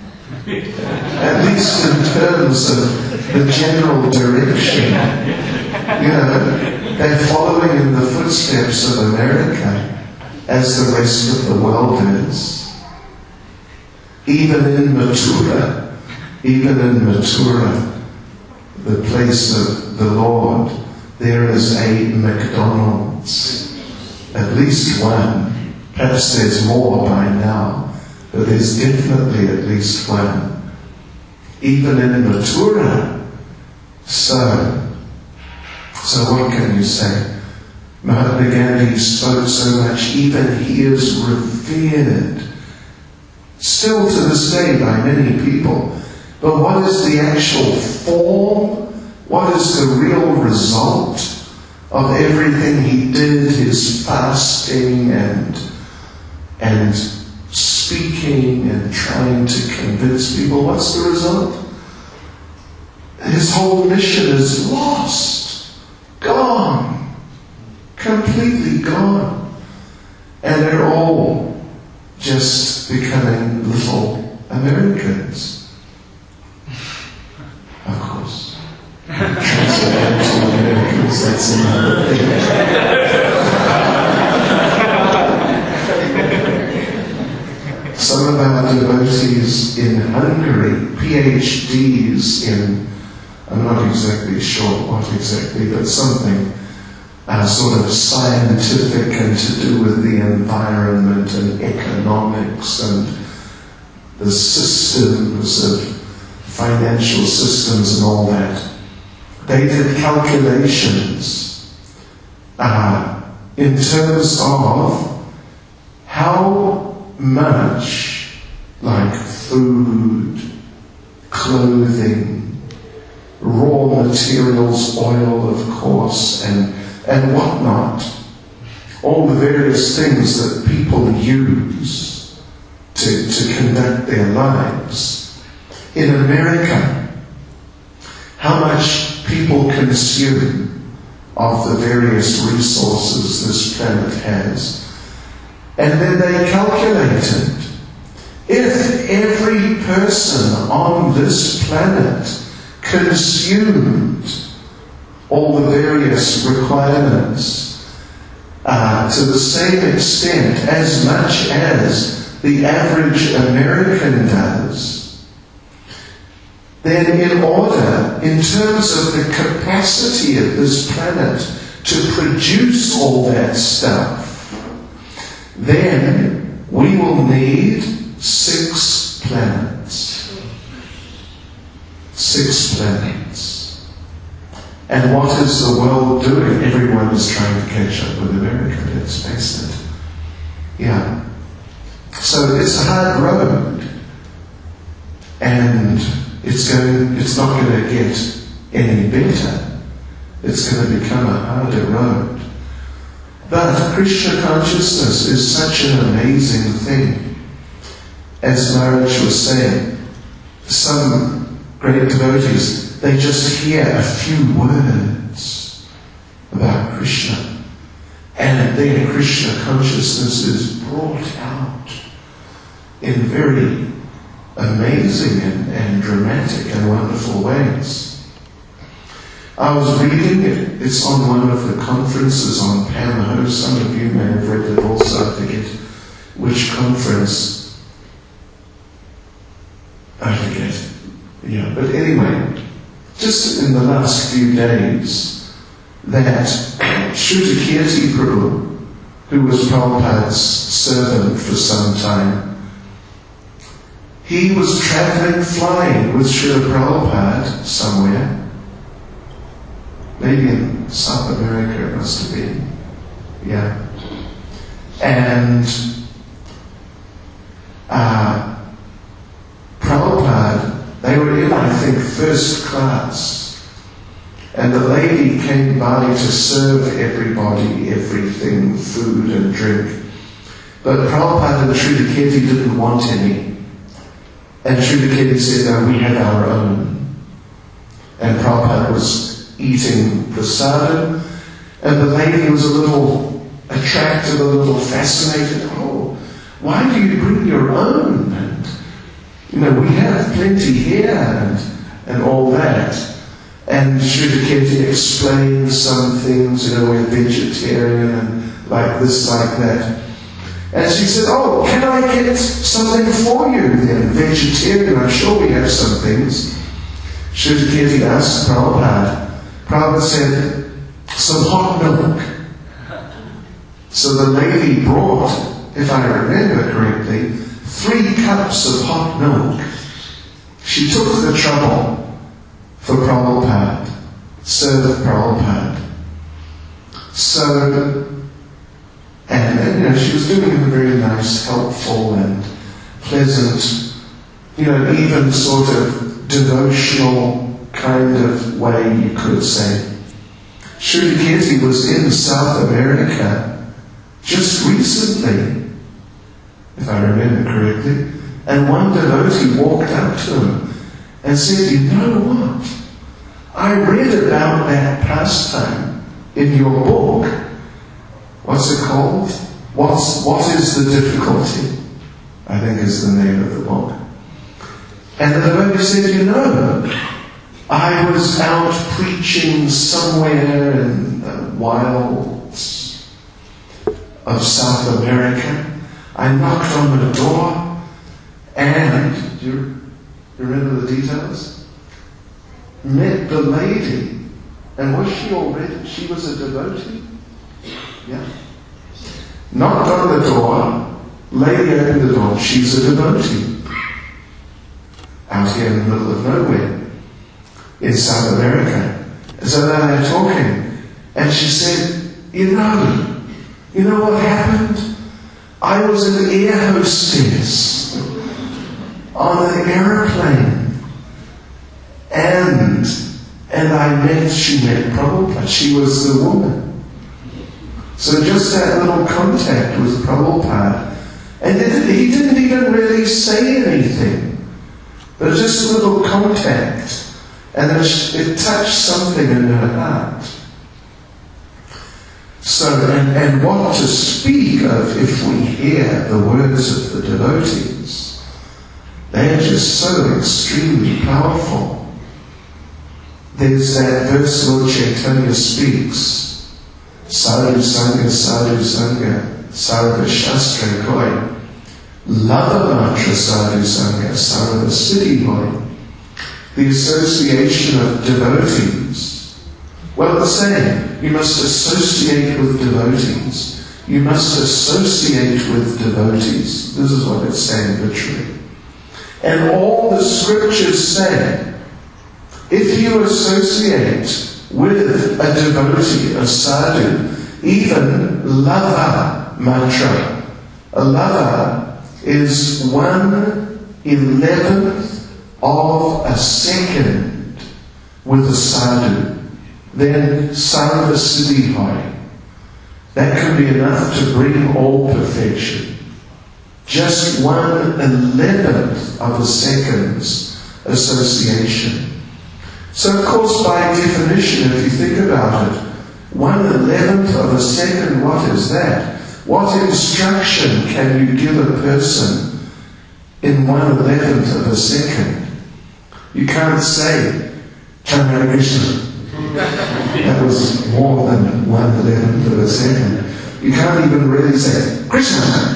At least in terms of the general direction. You know, They're following in the footsteps of America as the rest of the world is. Even in Matura, even in Matura, the place of the Lord, there is a McDonald's. At least one. Perhaps there's more by now, but there's definitely at least one. Even in Matura. So, so what can you say? Mahatma Gandhi spoke so much, even he is revered still to this day by many people. But what is the actual form? What is the real result of everything he did, his fasting and and speaking and trying to convince people? What's the result? His whole mission is lost, gone, completely gone. And they're all just becoming little Americans. Of course. Transcendental Americans, that's another thing. Some of our devotees in Hungary, P H Ds in, I'm not exactly sure what exactly, but something uh, sort of scientific and to do with the environment and economics and the systems of financial systems and all that. They did calculations uh, in terms of how much, like food, clothing, raw materials, oil, of course, and, and whatnot, all the various things that people use to, to conduct their lives. In America, how much people consume of the various resources this planet has. And then they calculated, if every person on this planet consumed all the various requirements uh, to the same extent as much as the average American does, then in order, in terms of the capacity of this planet to produce all that stuff, then we will need six planets. Six planets. And what is the world doing? Everyone is trying to catch up with America, let's face it. Yeah. So it's a hard road. And it's going it's not going to get any better. It's going to become a harder road. But Krishna consciousness is such an amazing thing. As Maharaj was saying, some great devotees, they just hear a few words about Krishna, and then Krishna consciousness is brought out in very amazing and, and dramatic and wonderful ways. I was reading it, it's on one of the conferences on Pamho. Some of you may have read it also, I forget which conference. I forget. Yeah, but anyway, just in the last few days, that Shrutakirti Prabhu, who was Prabhupada's servant for some time, he was traveling, flying with Srila Prabhupada somewhere. Maybe in South America it must have been. Yeah. And uh, Prabhupada, they were in, I think, first class. And the lady came by to serve everybody everything, food and drink. But Prabhupada and Shrutakirti didn't want any. And Shrutakirti said, no, we have our own. And Prabhupada was eating prasadam, and the lady was a little attracted, a little fascinated. Oh, why do you bring your own? And, you know, we have plenty here, and, and all that. And Sridharkirti explained some things, you know, we're vegetarian and like this, like that. And she said, oh, can I get something for you then? Vegetarian, I'm sure we have some things. Sridharkirti asked Prabhupada. Prabhupada said, some hot milk. So the lady brought, if I remember correctly, three cups of hot milk. She took the trouble for Prabhupada, served Prabhupada. So, and, and you know, she was doing it in a very nice, helpful and pleasant, you know, even sort of devotional kind of way, you could say. Sridharkirti was in South America just recently, if I remember correctly, and one devotee walked up to him and said, you know what? I read about that pastime in your book. What's it called? What's, what is the difficulty? I think is the name of the book. And the devotee said, you know, I was out preaching somewhere in the wilds of South America. I knocked on the door and, do you remember the details? Met the lady. And was she already, she was a devotee? Yeah. Knocked on the door, lady opened the door, she's a devotee. Out here in the middle of nowhere, in South America. And so now they're talking. And she said, you know, you know what happened? I was an air hostess on an airplane. And, and I met, she met Prabhupada. She was the woman. So just that little contact with Prabhupada. And he didn't even really say anything. But just a little contact. And it, it touched something in her heart. So, and, and what to speak of if we hear the words of the devotees. They are just so extremely powerful. There's that verse Lord Chaitanya speaks. Sadhu Sangha, Sadhu Sangha, Sarva Shastra Koi. Lava Mantra Sadhu Sangha, Sarva Siddhi Koi. The association of devotees. Well, the same. You must associate with devotees. You must associate with devotees. This is what it's saying literally. And all the scriptures say, if you associate with a devotee, a sadhu, even lava mantra. A lava is one eleventh of a second with a sadhu. Then sarva siddhi hoy. That can be enough to bring all perfection. Just one eleventh of a second's association. So of course, by definition, if you think about it, one eleventh of a second, what is that? What instruction can you give a person in one eleventh of a second? You can't say, Hare Krishna. That was more than one eleventh of a second. You can't even really say, Krishna.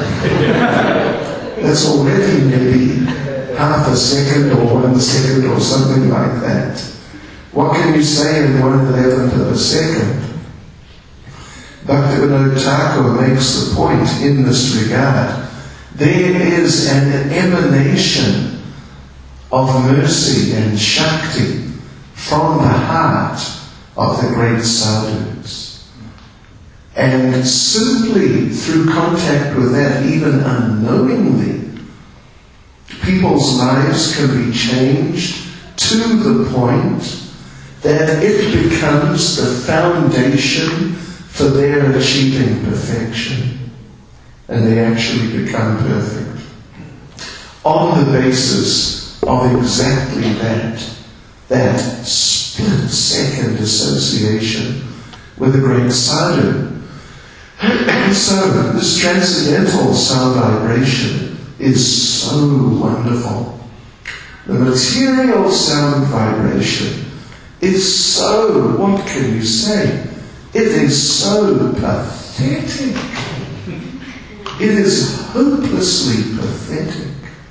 That's already maybe half a second or one second or something like that. What can you say in one eleventh of a second? Bhaktivinoda Thakur makes the point in this regard. There is an emanation of mercy and Shakti from the heart of the great sadhus. And simply through contact with that, even unknowingly, people's lives can be changed to the point that it becomes the foundation for their achieving perfection. And they actually become perfect. On the basis of exactly that, that split second association with the great sadhu. And so, this transcendental sound vibration is so wonderful. The material sound vibration is so, what can you say? It is so pathetic. It is hopelessly pathetic.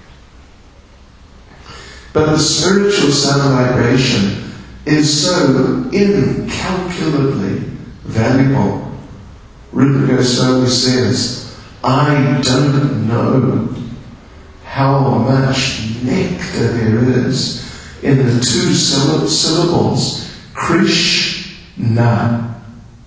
But the spiritual sound vibration is so incalculably valuable. Rupa Goswami says, I don't know how much nectar there is in the two syllables, Krishna.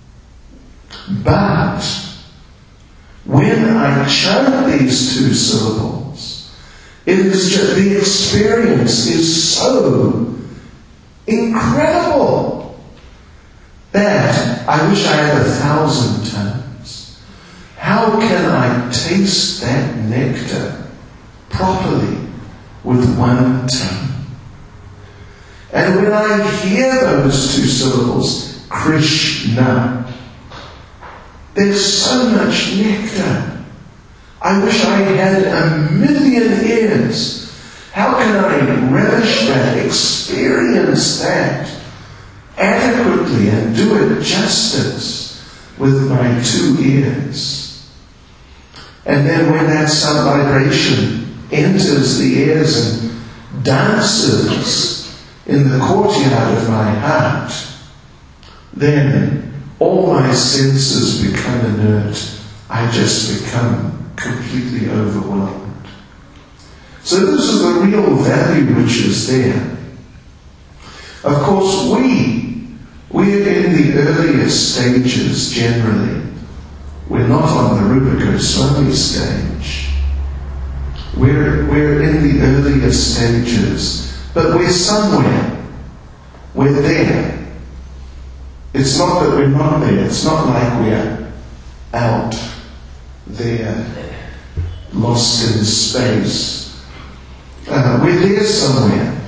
But when I chant these two syllables, it is just, the experience is so incredible that I wish I had a thousand tongues. How can I taste that nectar properly with one tongue? And when I hear those two syllables, Krishna, there's so much nectar. I wish I had a million ears. How can I relish that, experience that adequately and do it justice with my two ears? And then when that sound vibration enters the ears and dances in the courtyard of my heart, then all my senses become inert. I just become completely overwhelmed. So this is the real value which is there. Of course, we, we're in the earlier stages generally. We're not on the Rupa Goswami stage. We're, we're in the earlier stages, but we're somewhere. We're there. It's not that we're not there. It's not like we're out there, lost in space. Uh, we're there somewhere.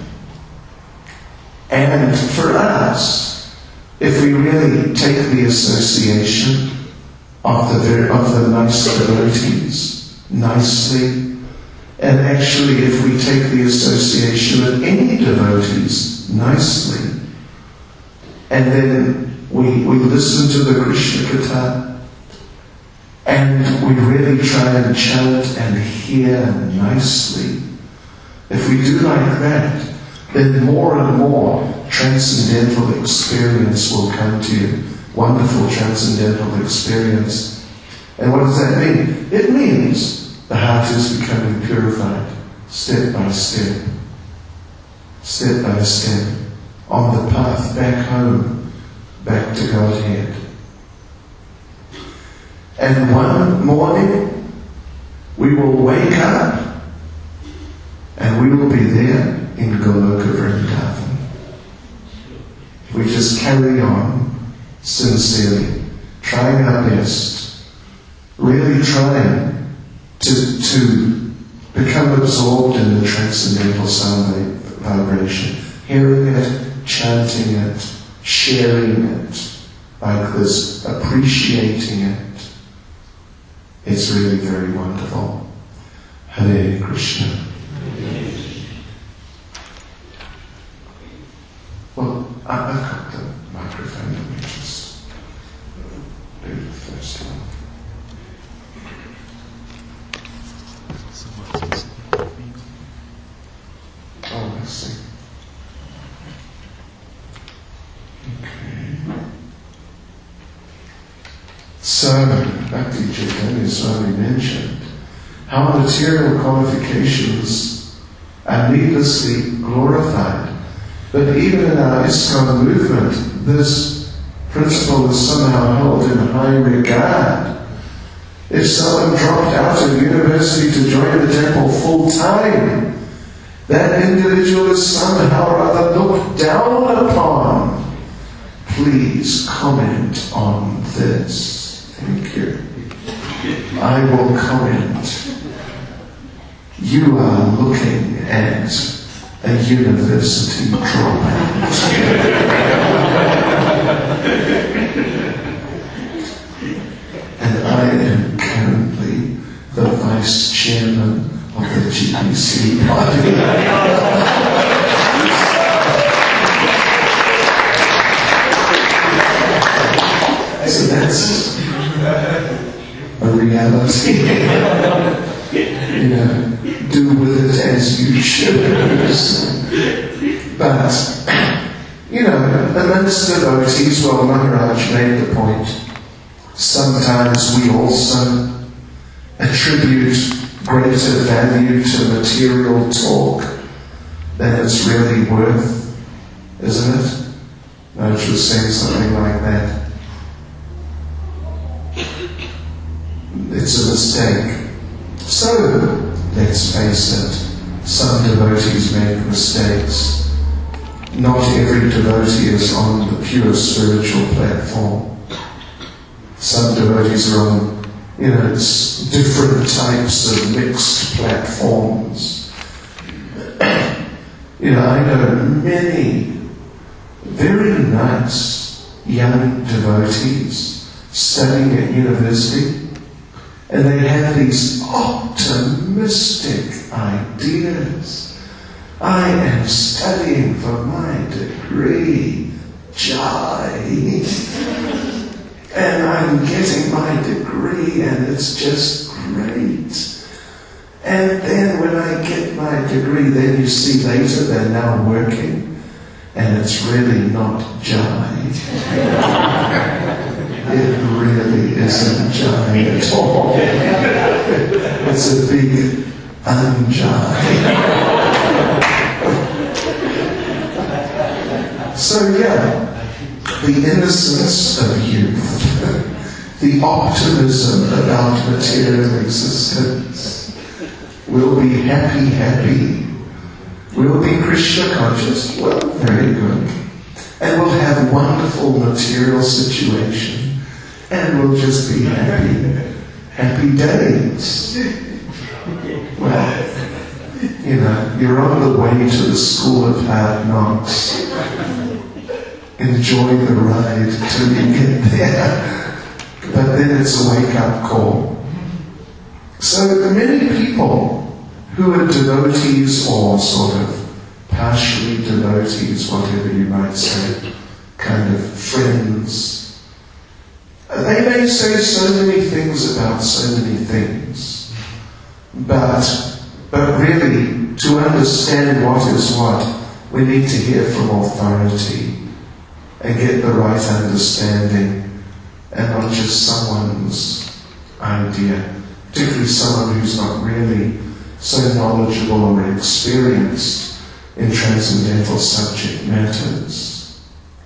And for us, if we really take the association of the ver- of the nice devotees nicely, and actually if we take the association of any devotees nicely, and then we, we listen to the Krishna Katha, and we really try and chant and hear nicely. If we do like that, then more and more transcendental experience will come to you. Wonderful transcendental experience. And what does that mean? It means the heart is becoming purified, step by step, step by step, on the path back home, back to Godhead. And one morning, we will wake up and we will be there in Goloka Vrindavan. If we just carry on sincerely, trying our best, really trying to, to become absorbed in the transcendental sound vibration, hearing it, chanting it, sharing it like this, appreciating it. It's really very wonderful. Hare Krishna. Well, I've got the microphone. Let me just do the first one. Oh, I see. Okay. So, Bhakti Chaitanya Swami mentioned how material qualifications are needlessly glorified. But even in our ISKCON movement, this principle is somehow held in high regard. If someone dropped out of university to join the temple full time, that individual is somehow or other looked down upon. Please comment on this. Thank you. I will comment. You are looking at a university dropout. And I am currently the vice chairman of the G B C party. that's a reality. You know, do with it as you choose. But, you know, amongst devotees, well, Maharaj made the point, sometimes we also attribute greater value to material talk than it's really worth, isn't it? I was saying something like that. It's a mistake. So, let's face it, some devotees make mistakes. Not every devotee is on the pure spiritual platform. Some devotees are on, you know, it's different types of mixed platforms. You know, I know many very nice young devotees studying at university, and they have these optimistic ideas. I am studying for my degree, Jai, and I'm getting my degree and it's just great. And then when I get my degree, then you see later they're now working and it's really not Jai. It really isn't Jai at all. It's a big un-Jai. So yeah, the innocence of youth, the optimism about material existence, we'll be happy, happy, we'll be Krishna conscious, well, very good, and we'll have a wonderful material situation, and we'll just be happy, happy days. Well, you know, you're on the way to the school of hard knocks. Enjoy the ride till you get there. But then it's a wake-up call. So many people who are devotees or sort of partially devotees, whatever you might say, kind of friends, they may say so many things about so many things. But, but really, to understand what is what, we need to hear from authority and get the right understanding, and not just someone's idea, particularly someone who's not really so knowledgeable or experienced in transcendental subject matters.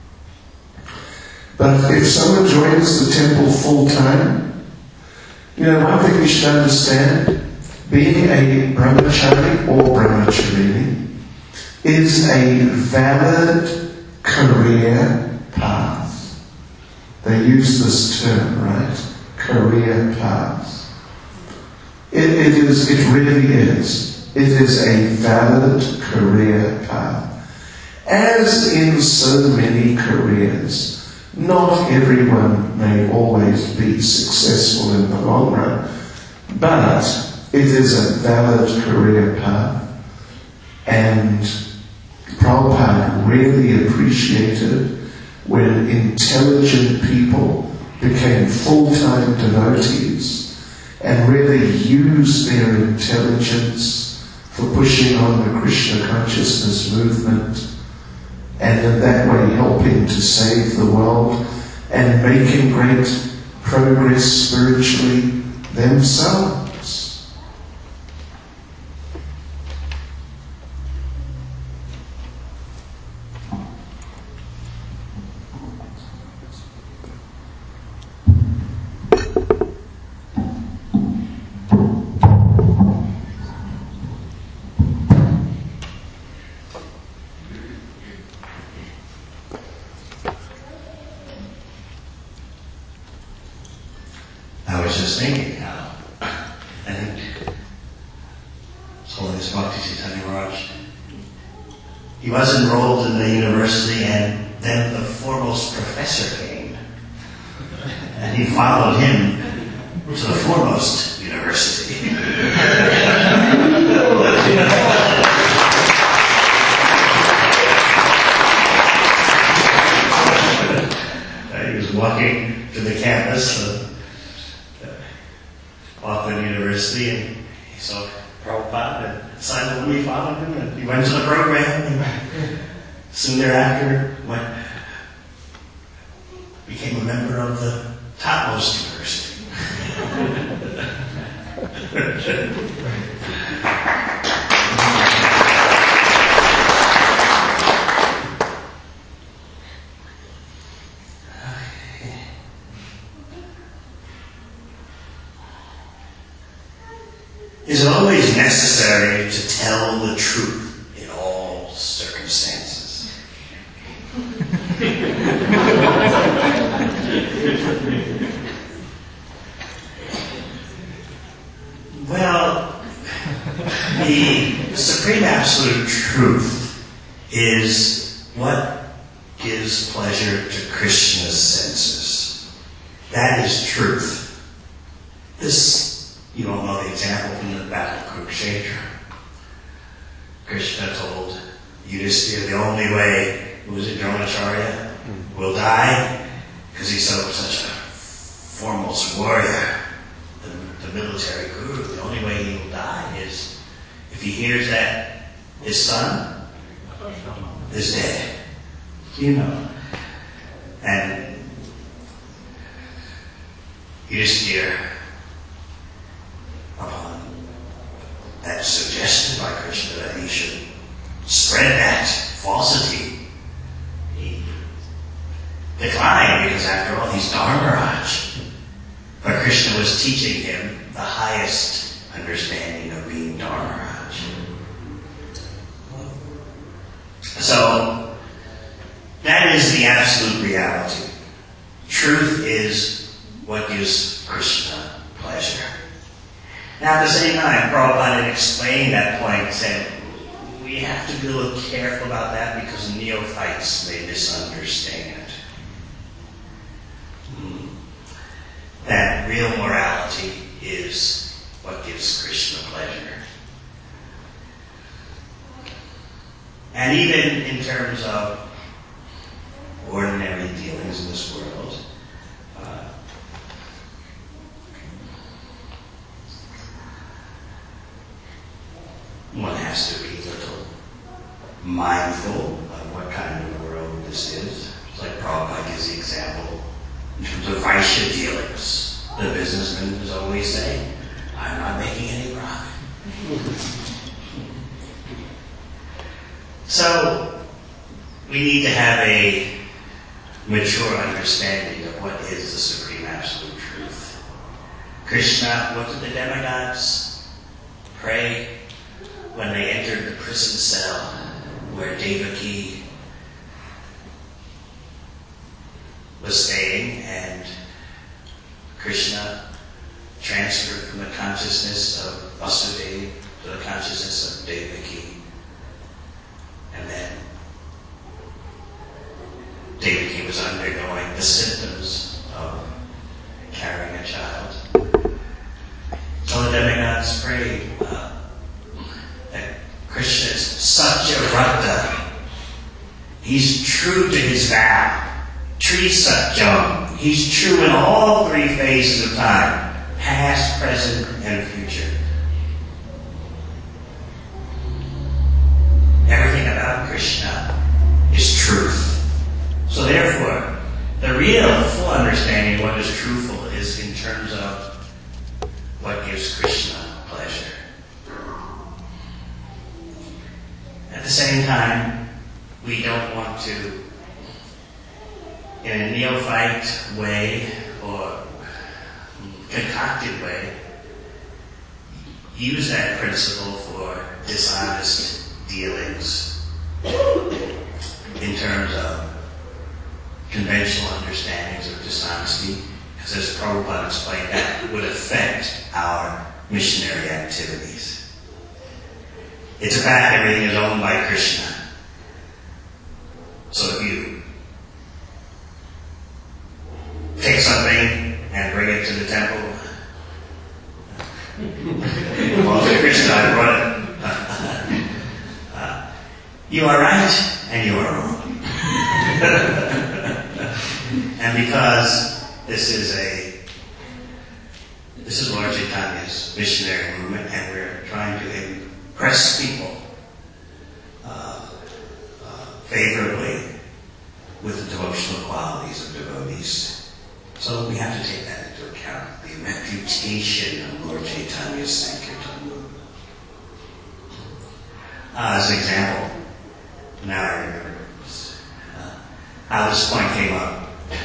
But if someone joins the temple full time, you know, one thing we should understand, being a brahmachari or brahmacharini is a valid career path. They use this term, right? Career path. It, it is, it really is. It is a valid career path. As in so many careers, not everyone may always be successful in the long run, but it is a valid career path, and Prabhupada really appreciated when intelligent people became full-time devotees and really used their intelligence for pushing on the Krishna consciousness movement, and in that way helping to save the world and making great progress spiritually themselves. I was just thinking now, I think Holiness Bhakti Chaitanya Maharaj, he was enrolled in the university, and then the foremost professor came, and he followed him to the foremost university. He was walking to the campus Banaras, uh, uh, Auckland University, and he saw Prabhupada and decided to let me follow him, and he went to the program, and soon thereafter went, became a member of the topmost university. Is it always necessary to tell the truth in all circumstances? Well, the supreme absolute truth is what gives pleasure to Krishna's senses. That is truth. This, you all know the example from the Battle of Kurukshetra. Krishna told Yudhishthira the only way, who was it, Dronacharya, will die because he's so, such a foremost warrior, the, the military guru. The only way he will die is if he hears that his son is dead. You know. And Yudhishthira, upon that suggestion by Krishna that he should spread that falsity, he declined because after all he's Dharmaraj. But Krishna was teaching him the highest understanding of being Dharmaraj. So that is the absolute reality. Truth is what gives Krishna pleasure. Now, at the same time, Prabhupada had explained that point, saying we have to be a little careful about that because neophytes may misunderstand. Hmm. That real morality is what gives Krishna pleasure. And even in terms of ordinary dealings in this world, uh, one has to be a little mindful of what kind of world this is. It's like Prabhupada gives the example in terms of Vaishya dealings. The businessman is always saying, I'm not making any profit. So, we need to have a mature understanding of what is the supreme absolute truth. Krishna, what did the demigods pray when they entered the prison cell where Devaki was staying, and Krishna transferred from the consciousness of Vasudeva to the consciousness of Devaki. And then Devaki was undergoing the symptoms of carrying a child. So the demigods prayed uh, that Krishna is Satyavrata. He's true to his vow. Trisatyam. He's true in all three phases of time, past, present, and future. Everything about Krishna is truth. So therefore, the real full understanding of what is truthful is in terms of what gives Krishna pleasure. At the same time, we don't want to, in a neophyte way or concocted way, use that principle for dishonest dealings in terms of conventional understandings of dishonesty, because as Prabhupada explained, that would affect our missionary activities. It's a fact everything is owned by Krishna. So if you take something and bring it to the temple, well, to Krishna, I brought it. uh, you are right and you are wrong. And because this is a this is Lord Chaitanya's missionary movement, and we're trying to impress people uh, uh, favorably with the devotional qualities of devotees. So we have to take that into account, the reputation of Lord Chaitanya's Sankirtan movement. Uh, as an example, now I remember uh, how this point came up.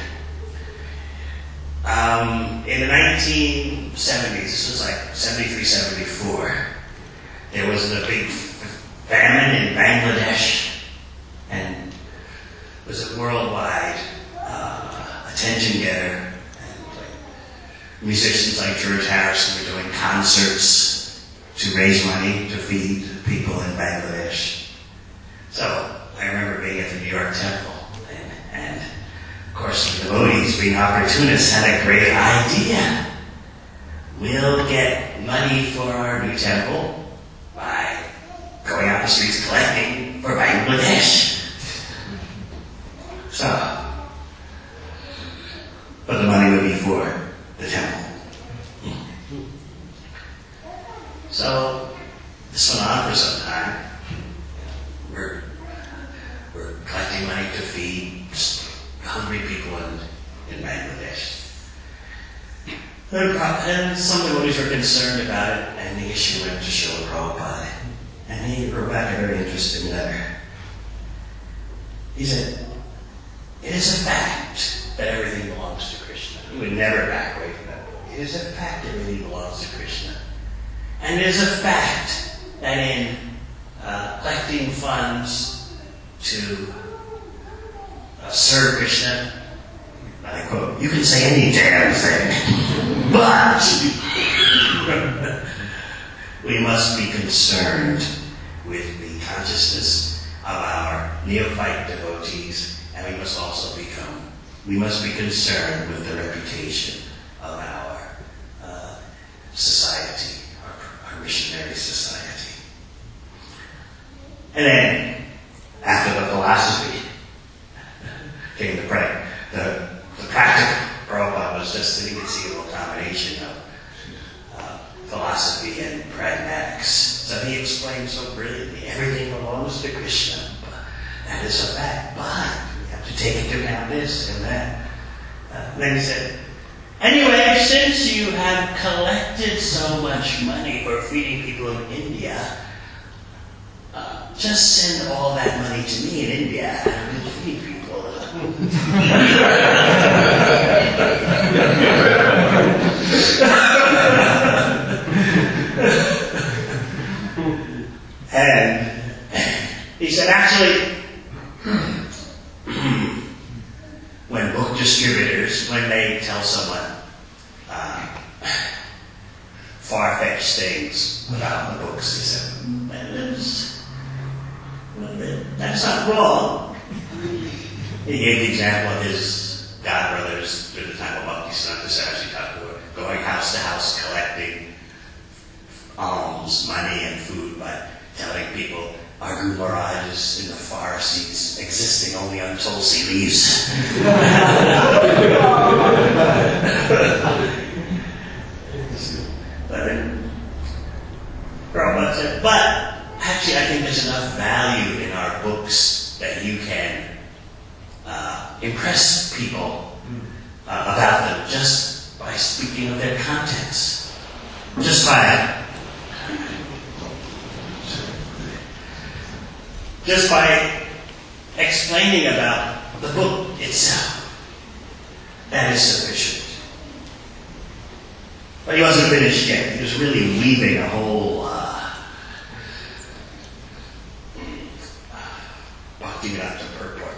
Um, in the nineteen seventies, this was like seventy-three, seventy-four, there was the big famine in Bangladesh, and it was a worldwide uh, attention getter. And like, musicians like George Harrison were doing concerts to raise money to feed people in Bangladesh. So I remember being at the New York Temple, and, and of course the devotees, being opportunists, had a great idea. We'll get money for our new temple by going out the streets collecting for Bangladesh. So, but the money would be for the temple. So, this went on for some time. We're, we're collecting money to feed hungry people in, in Bangladesh. And some devotees were concerned about it, and the issue went to Srila Prabhupada. And he wrote back a very interesting letter. He said, "It is a fact that everything belongs to Krishna." He would never back away from that. It is a fact that everything belongs to Krishna. And it is a fact that in uh, collecting funds to uh, serve Krishna, I quote, "You can say any damn thing, but we must be concerned with the consciousness of our neophyte devotees, and we must also become, we must be concerned with the reputation of our uh, society, our, our missionary society." And then, after the philosophy came the pray, the, the practical. Prabhupada was just an inconceivable combination of uh, philosophy and pragmatics. So he explained so brilliantly, everything belongs to Krishna. That is a fact, but we have to take into account this and that. Uh, and then he said, "Anyway, since you have collected so much money for feeding people in India, uh, just send all that money to me in India and we'll feed people." And he said, actually, when book distributors, when they tell someone uh, far-fetched things about the books, he said, well, that's, well, that's not wrong. He gave the example of his godbrothers through the time of Bhaktisiddhanta Saraswati Thakur going house to house collecting alms, money, and food by telling people, "Our Guru Maharaj is in the far seats, existing only on tulsi leaves." But then Prabhupada said, "But actually, I think there's enough value in our books that you can Uh, impress people uh, about them just by speaking of their contents, just by just by explaining about the book itself. That is sufficient." But he wasn't finished yet. He was really weaving a whole uh, Bhaktivedanta purport.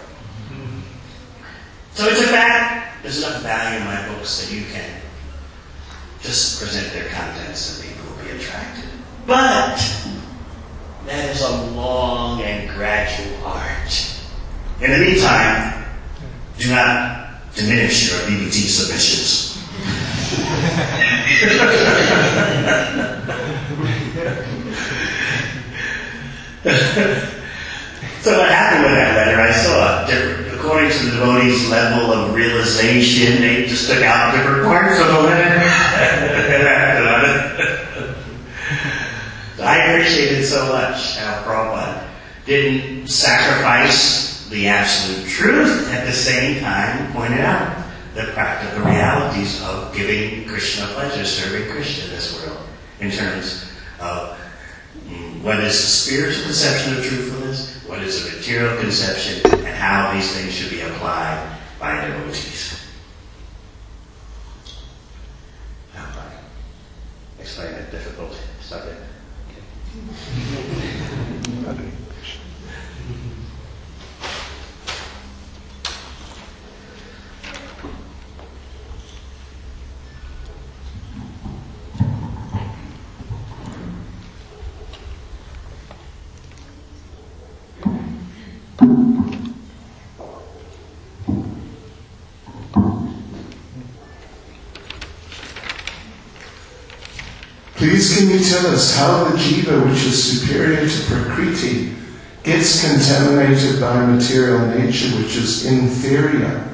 So it's a fact. There's enough value in my books that you can just present their contents and people will be attracted. But that is a long and gradual art. In the meantime, do not diminish your D V D submissions. So what happened with that letter? I saw a different. according to the devotee's level of realization, they just took out different parts of the letter. I appreciate it so much how Prabhupada didn't sacrifice the absolute truth, at the same time pointed out the practical realities of giving Krishna pleasure, serving Krishna in this world, in terms of mm, what is the spiritual conception of truthfulness, what is the material conception, and how these things should be applied by devotees. Now, I explain a difficult subject. Please can you tell us how the jiva, which is superior to Prakriti, gets contaminated by material nature, which is inferior?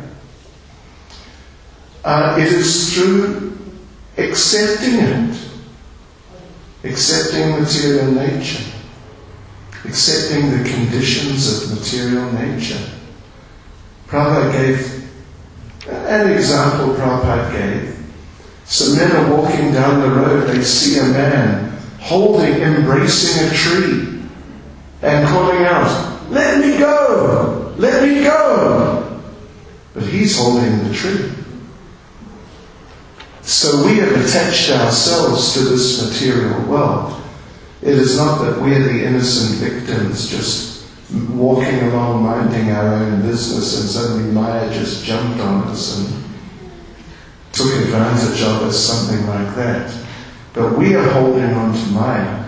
Uh, it is through accepting it, accepting material nature, accepting the conditions of material nature. Prabhupada gave an example. Prabhupada gave. Some men are walking down the road, they see a man holding, embracing a tree and calling out, "Let me go! Let me go!" But he's holding the tree. So we have attached ourselves to this material world. It is not that we're the innocent victims just walking along minding our own business and suddenly Maya just jumped on us and took advantage of us, something like that. But we are holding on to Maya.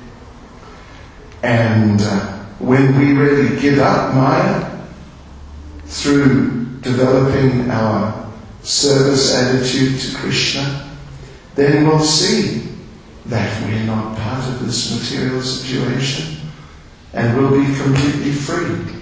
And uh, when we really give up Maya through developing our service attitude to Krishna, then we'll see that we're not part of this material situation and we'll be completely free.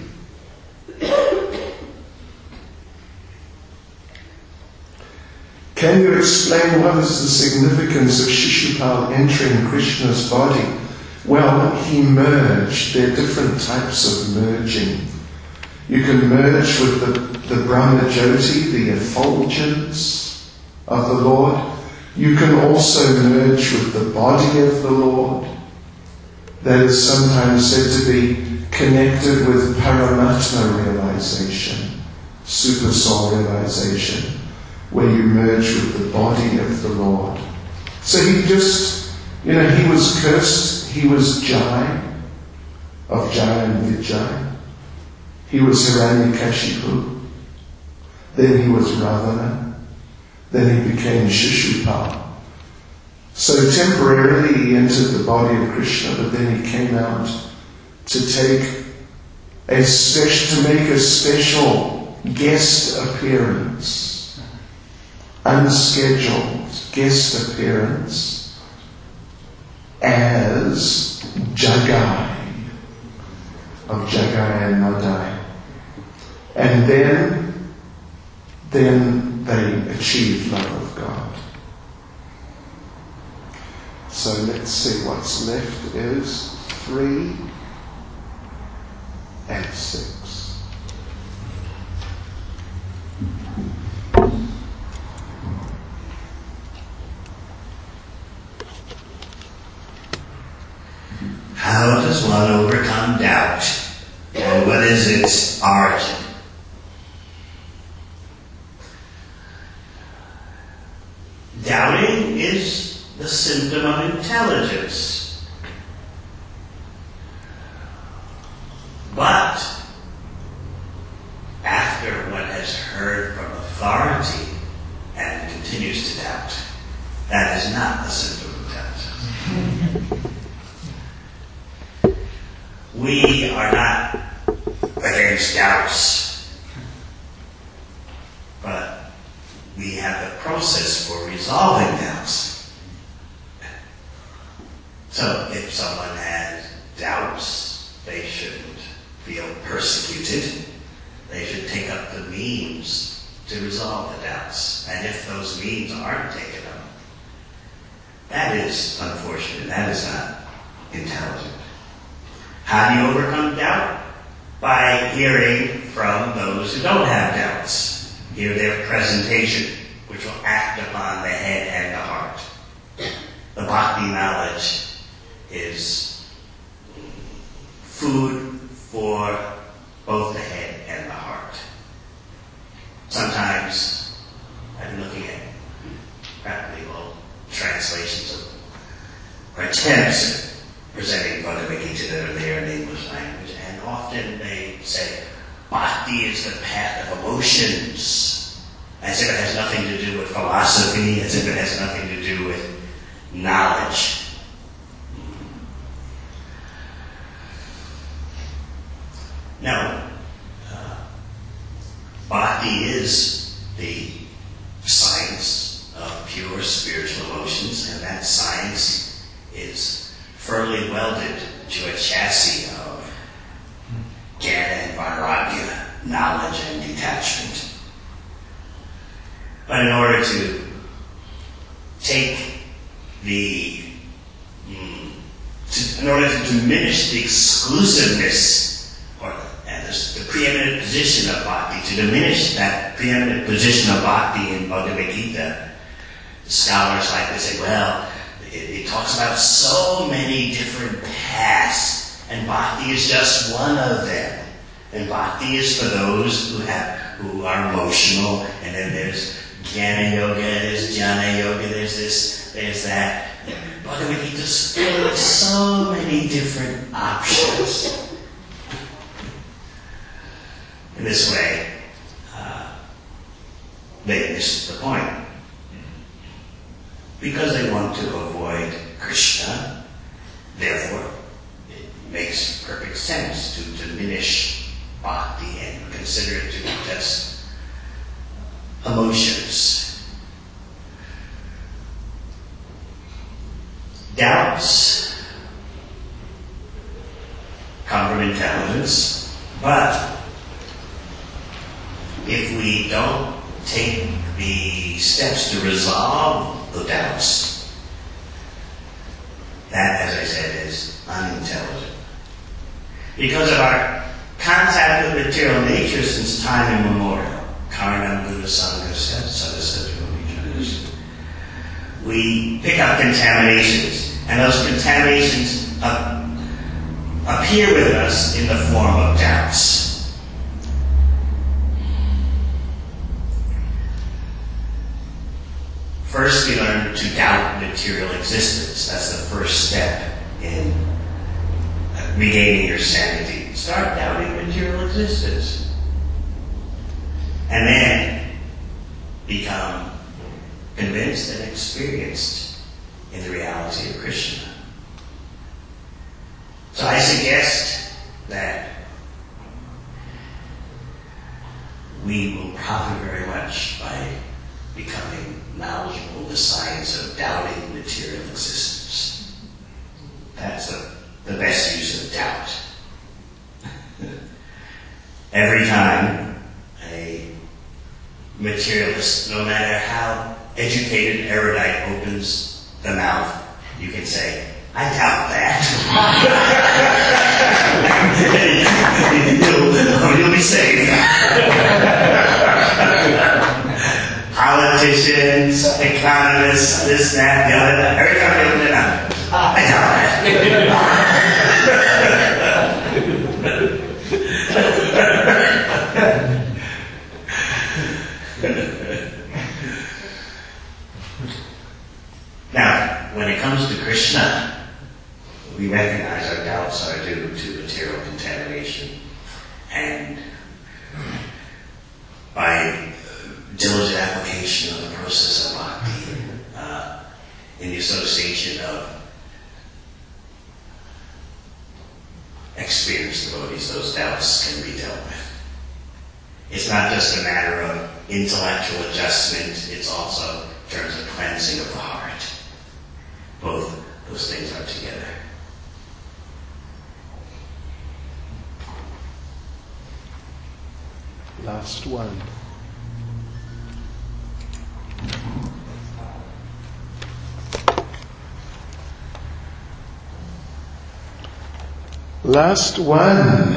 Can you explain what is the significance of Shishupal entering Krishna's body? Well, he merged. There are different types of merging. You can merge with the, the Brahmajyoti, the effulgence of the Lord. You can also merge with the body of the Lord. That is sometimes said to be connected with Paramatma realization, super soul realization, where you merge with the body of the Lord. So he just, you know, he was cursed. He was Jai, of Jai and Vijay. He was Hiranyakashipu. Then he was Ravana. Then he became Shishupal. So temporarily he entered the body of Krishna, but then he came out to take a special, to make a special guest appearance, unscheduled guest appearance as Jagai of Jagai and Madai, and then, then they achieved love of God. So let's see, what's left is three and six. How does one overcome doubt, and what is its origin? Doubting is the symptom of intelligence. But after one has heard from authority and continues to doubt, that is not the symptom of intelligence. We are not against doubts, but we have the process for resolving doubts. So if someone has doubts, they shouldn't feel persecuted. they should take up the means to resolve the doubts. And if those means aren't taken up, that is unfortunate. That is not intelligent. How do you overcome doubt? By hearing from those who don't have doubts. Hear their presentation, which will act upon the head and the heart. The bhakti knowledge is food for both the head and the heart. Sometimes I've been looking at practically all translations of or attempts at presenting Bhagavad Gita that are there in English language, and often they say bhakti is the path of emotions, as if it has nothing to do with philosophy, as if it has nothing to do with knowledge. No. Uh, bhakti is the science of pure spiritual emotions, and that science is firmly welded to a chassis of jnana and vairagya, knowledge and detachment. But in order to take the, mm, to, in order to diminish the exclusiveness or and the, the preeminent position of bhakti, to diminish that preeminent position of bhakti in Bhagavad Gita, scholars like to say, well, it, it talks about so many different paths, and bhakti is just one of them. And bhakti is for those who have who are emotional, and then there's jnana yoga, there's jnana yoga, there's this, there's that. Bhagavad Gita is filled with so many different options. In this way, uh, they miss the point. Because they want to avoid Krishna, therefore, it makes perfect sense to diminish bhakti and consider it to be just emotions. Doubts come from intelligence, but if we don't take the steps to resolve the doubts, that, as I said, is unintelligent. Because of our contact with material nature since time immemorial, Karanam Buddha Sangha said, Sadasatya, we pick up contaminations, and those contaminations uh, appear with us in the form of doubts. First, we learn to doubt material existence. That's the first step in regaining your sanity. Start doubting material existence. And then become convinced and experienced in the reality of Krishna. So I suggest that we will profit very much by becoming knowledgeable in the science of doubting material existence. That's a, the best use of doubt. Every time a materialist, no matter how educated and erudite, opens the mouth, you can say, I doubt that. you'll, you'll be safe. Politicians, economists, this, that, the other, every time they open it up, I doubt that. Now, when it comes to Krishna, we recognize our doubts are due to material contamination, and by diligent application of the process of bhakti, uh, in the association of experienced devotees, those doubts can be dealt with. It's not just a matter of intellectual adjustment, it's also in terms of cleansing of the heart. Both those things are together. last one. Last one.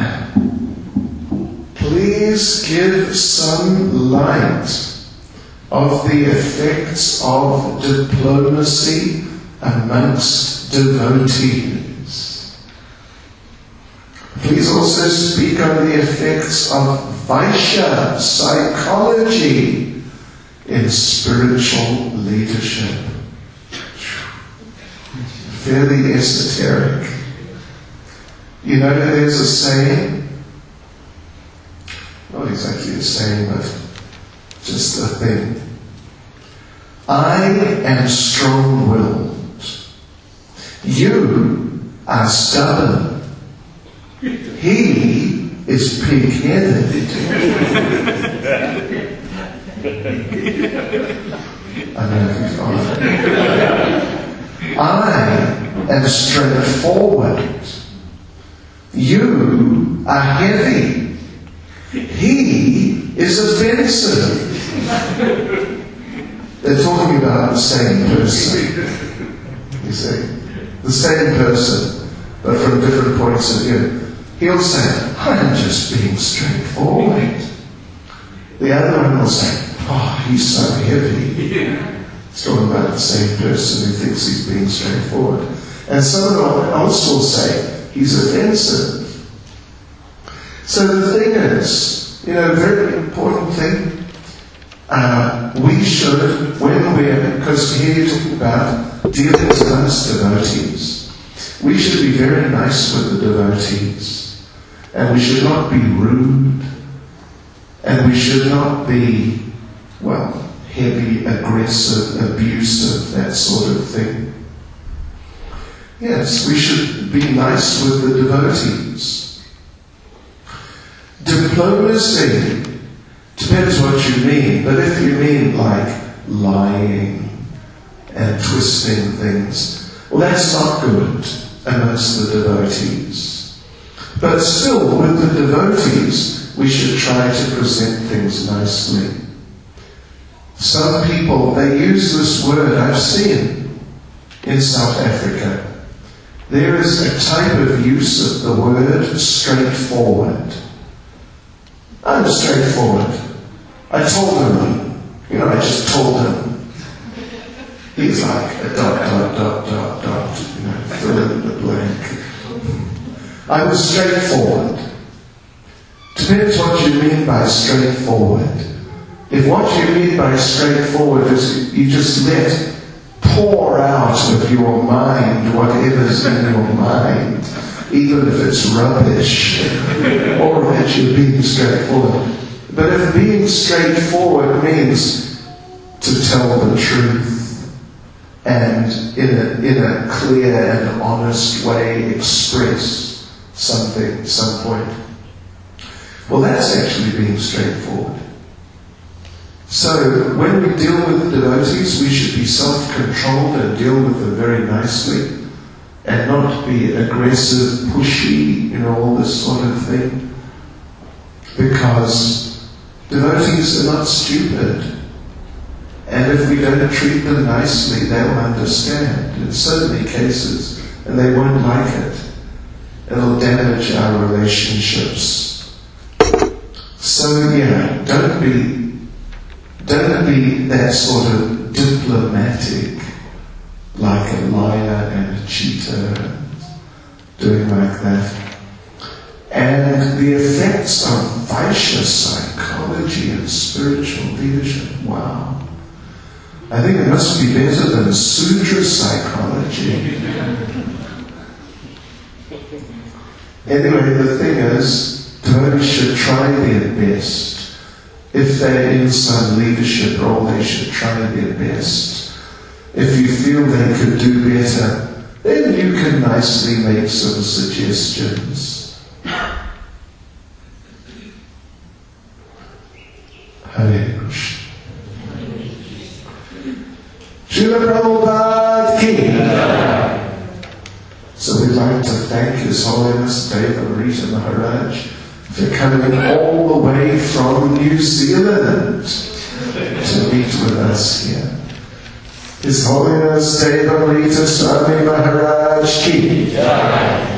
Please give some light of the effects of diplomacy amongst devotees. Please also speak on the effects of Vaishya psychology in spiritual leadership. Fairly esoteric. You know, there's a saying, not exactly a saying, but just a thing. I am strong-willed. You are stubborn. He is pig-headed. I don't know if you follow that. I am straightforward. You are heavy. He is offensive. They're talking about the same person. You see? The same person, but from different points of view. He'll say, I'm just being straightforward. The other one will say, oh, he's so heavy. It's talking about the same person who thinks he's being straightforward. And someone else will say, he's offensive. So the thing is, you know, a very important thing, uh, we should, when we're, because here you're talking about dealing with amongst devotees, we should be very nice with the devotees. And we should not be rude. And we should not be, well, heavy, aggressive, abusive, that sort of thing. Yes, we should be nice with the devotees. Diplomacy depends what you mean, but if you mean like lying and twisting things, well, that's not good amongst the devotees. But still, with the devotees, we should try to present things nicely. Some people, they use this word, I've seen in South Africa. There is a type of use of the word straightforward. I'm straightforward. I told him, you know, I just told him. He's like a dot, dot, dot, dot, dot, you know, fill in the blank. I was straightforward. Depends what you mean by straightforward. If what you mean by straightforward is you just let pour out of your mind whatever's in your mind, even if it's rubbish, or that you're being straightforward. But if being straightforward means to tell the truth and in a, in a clear and honest way express something, some point, well, that's actually being straightforward. So when we deal with devotees, we should be self-controlled and deal with them very nicely. And not be aggressive, pushy, you know, all this sort of thing. Because devotees are not stupid. And if we don't treat them nicely, they'll understand in so many cases. And they won't like it. It'll damage our relationships. So, yeah, don't be, don't be that sort of diplomatic, like a liar and a cheater, doing like that. And the effects of Vaishya psychology and spiritual leadership, wow. I think it must be better than Sudra psychology. Anyway, the thing is, devotees should try their best. If they're in some leadership role, they should try their best. If you feel they could do better, then you can nicely make some suggestions. Hare Krishna. Srila Prabhupada Ki. So we'd like to thank His Holiness Deva Rita Maharaj for coming all the way from New Zealand to meet with us here. His Holiness Deva Rita Swami Maharaj Ki.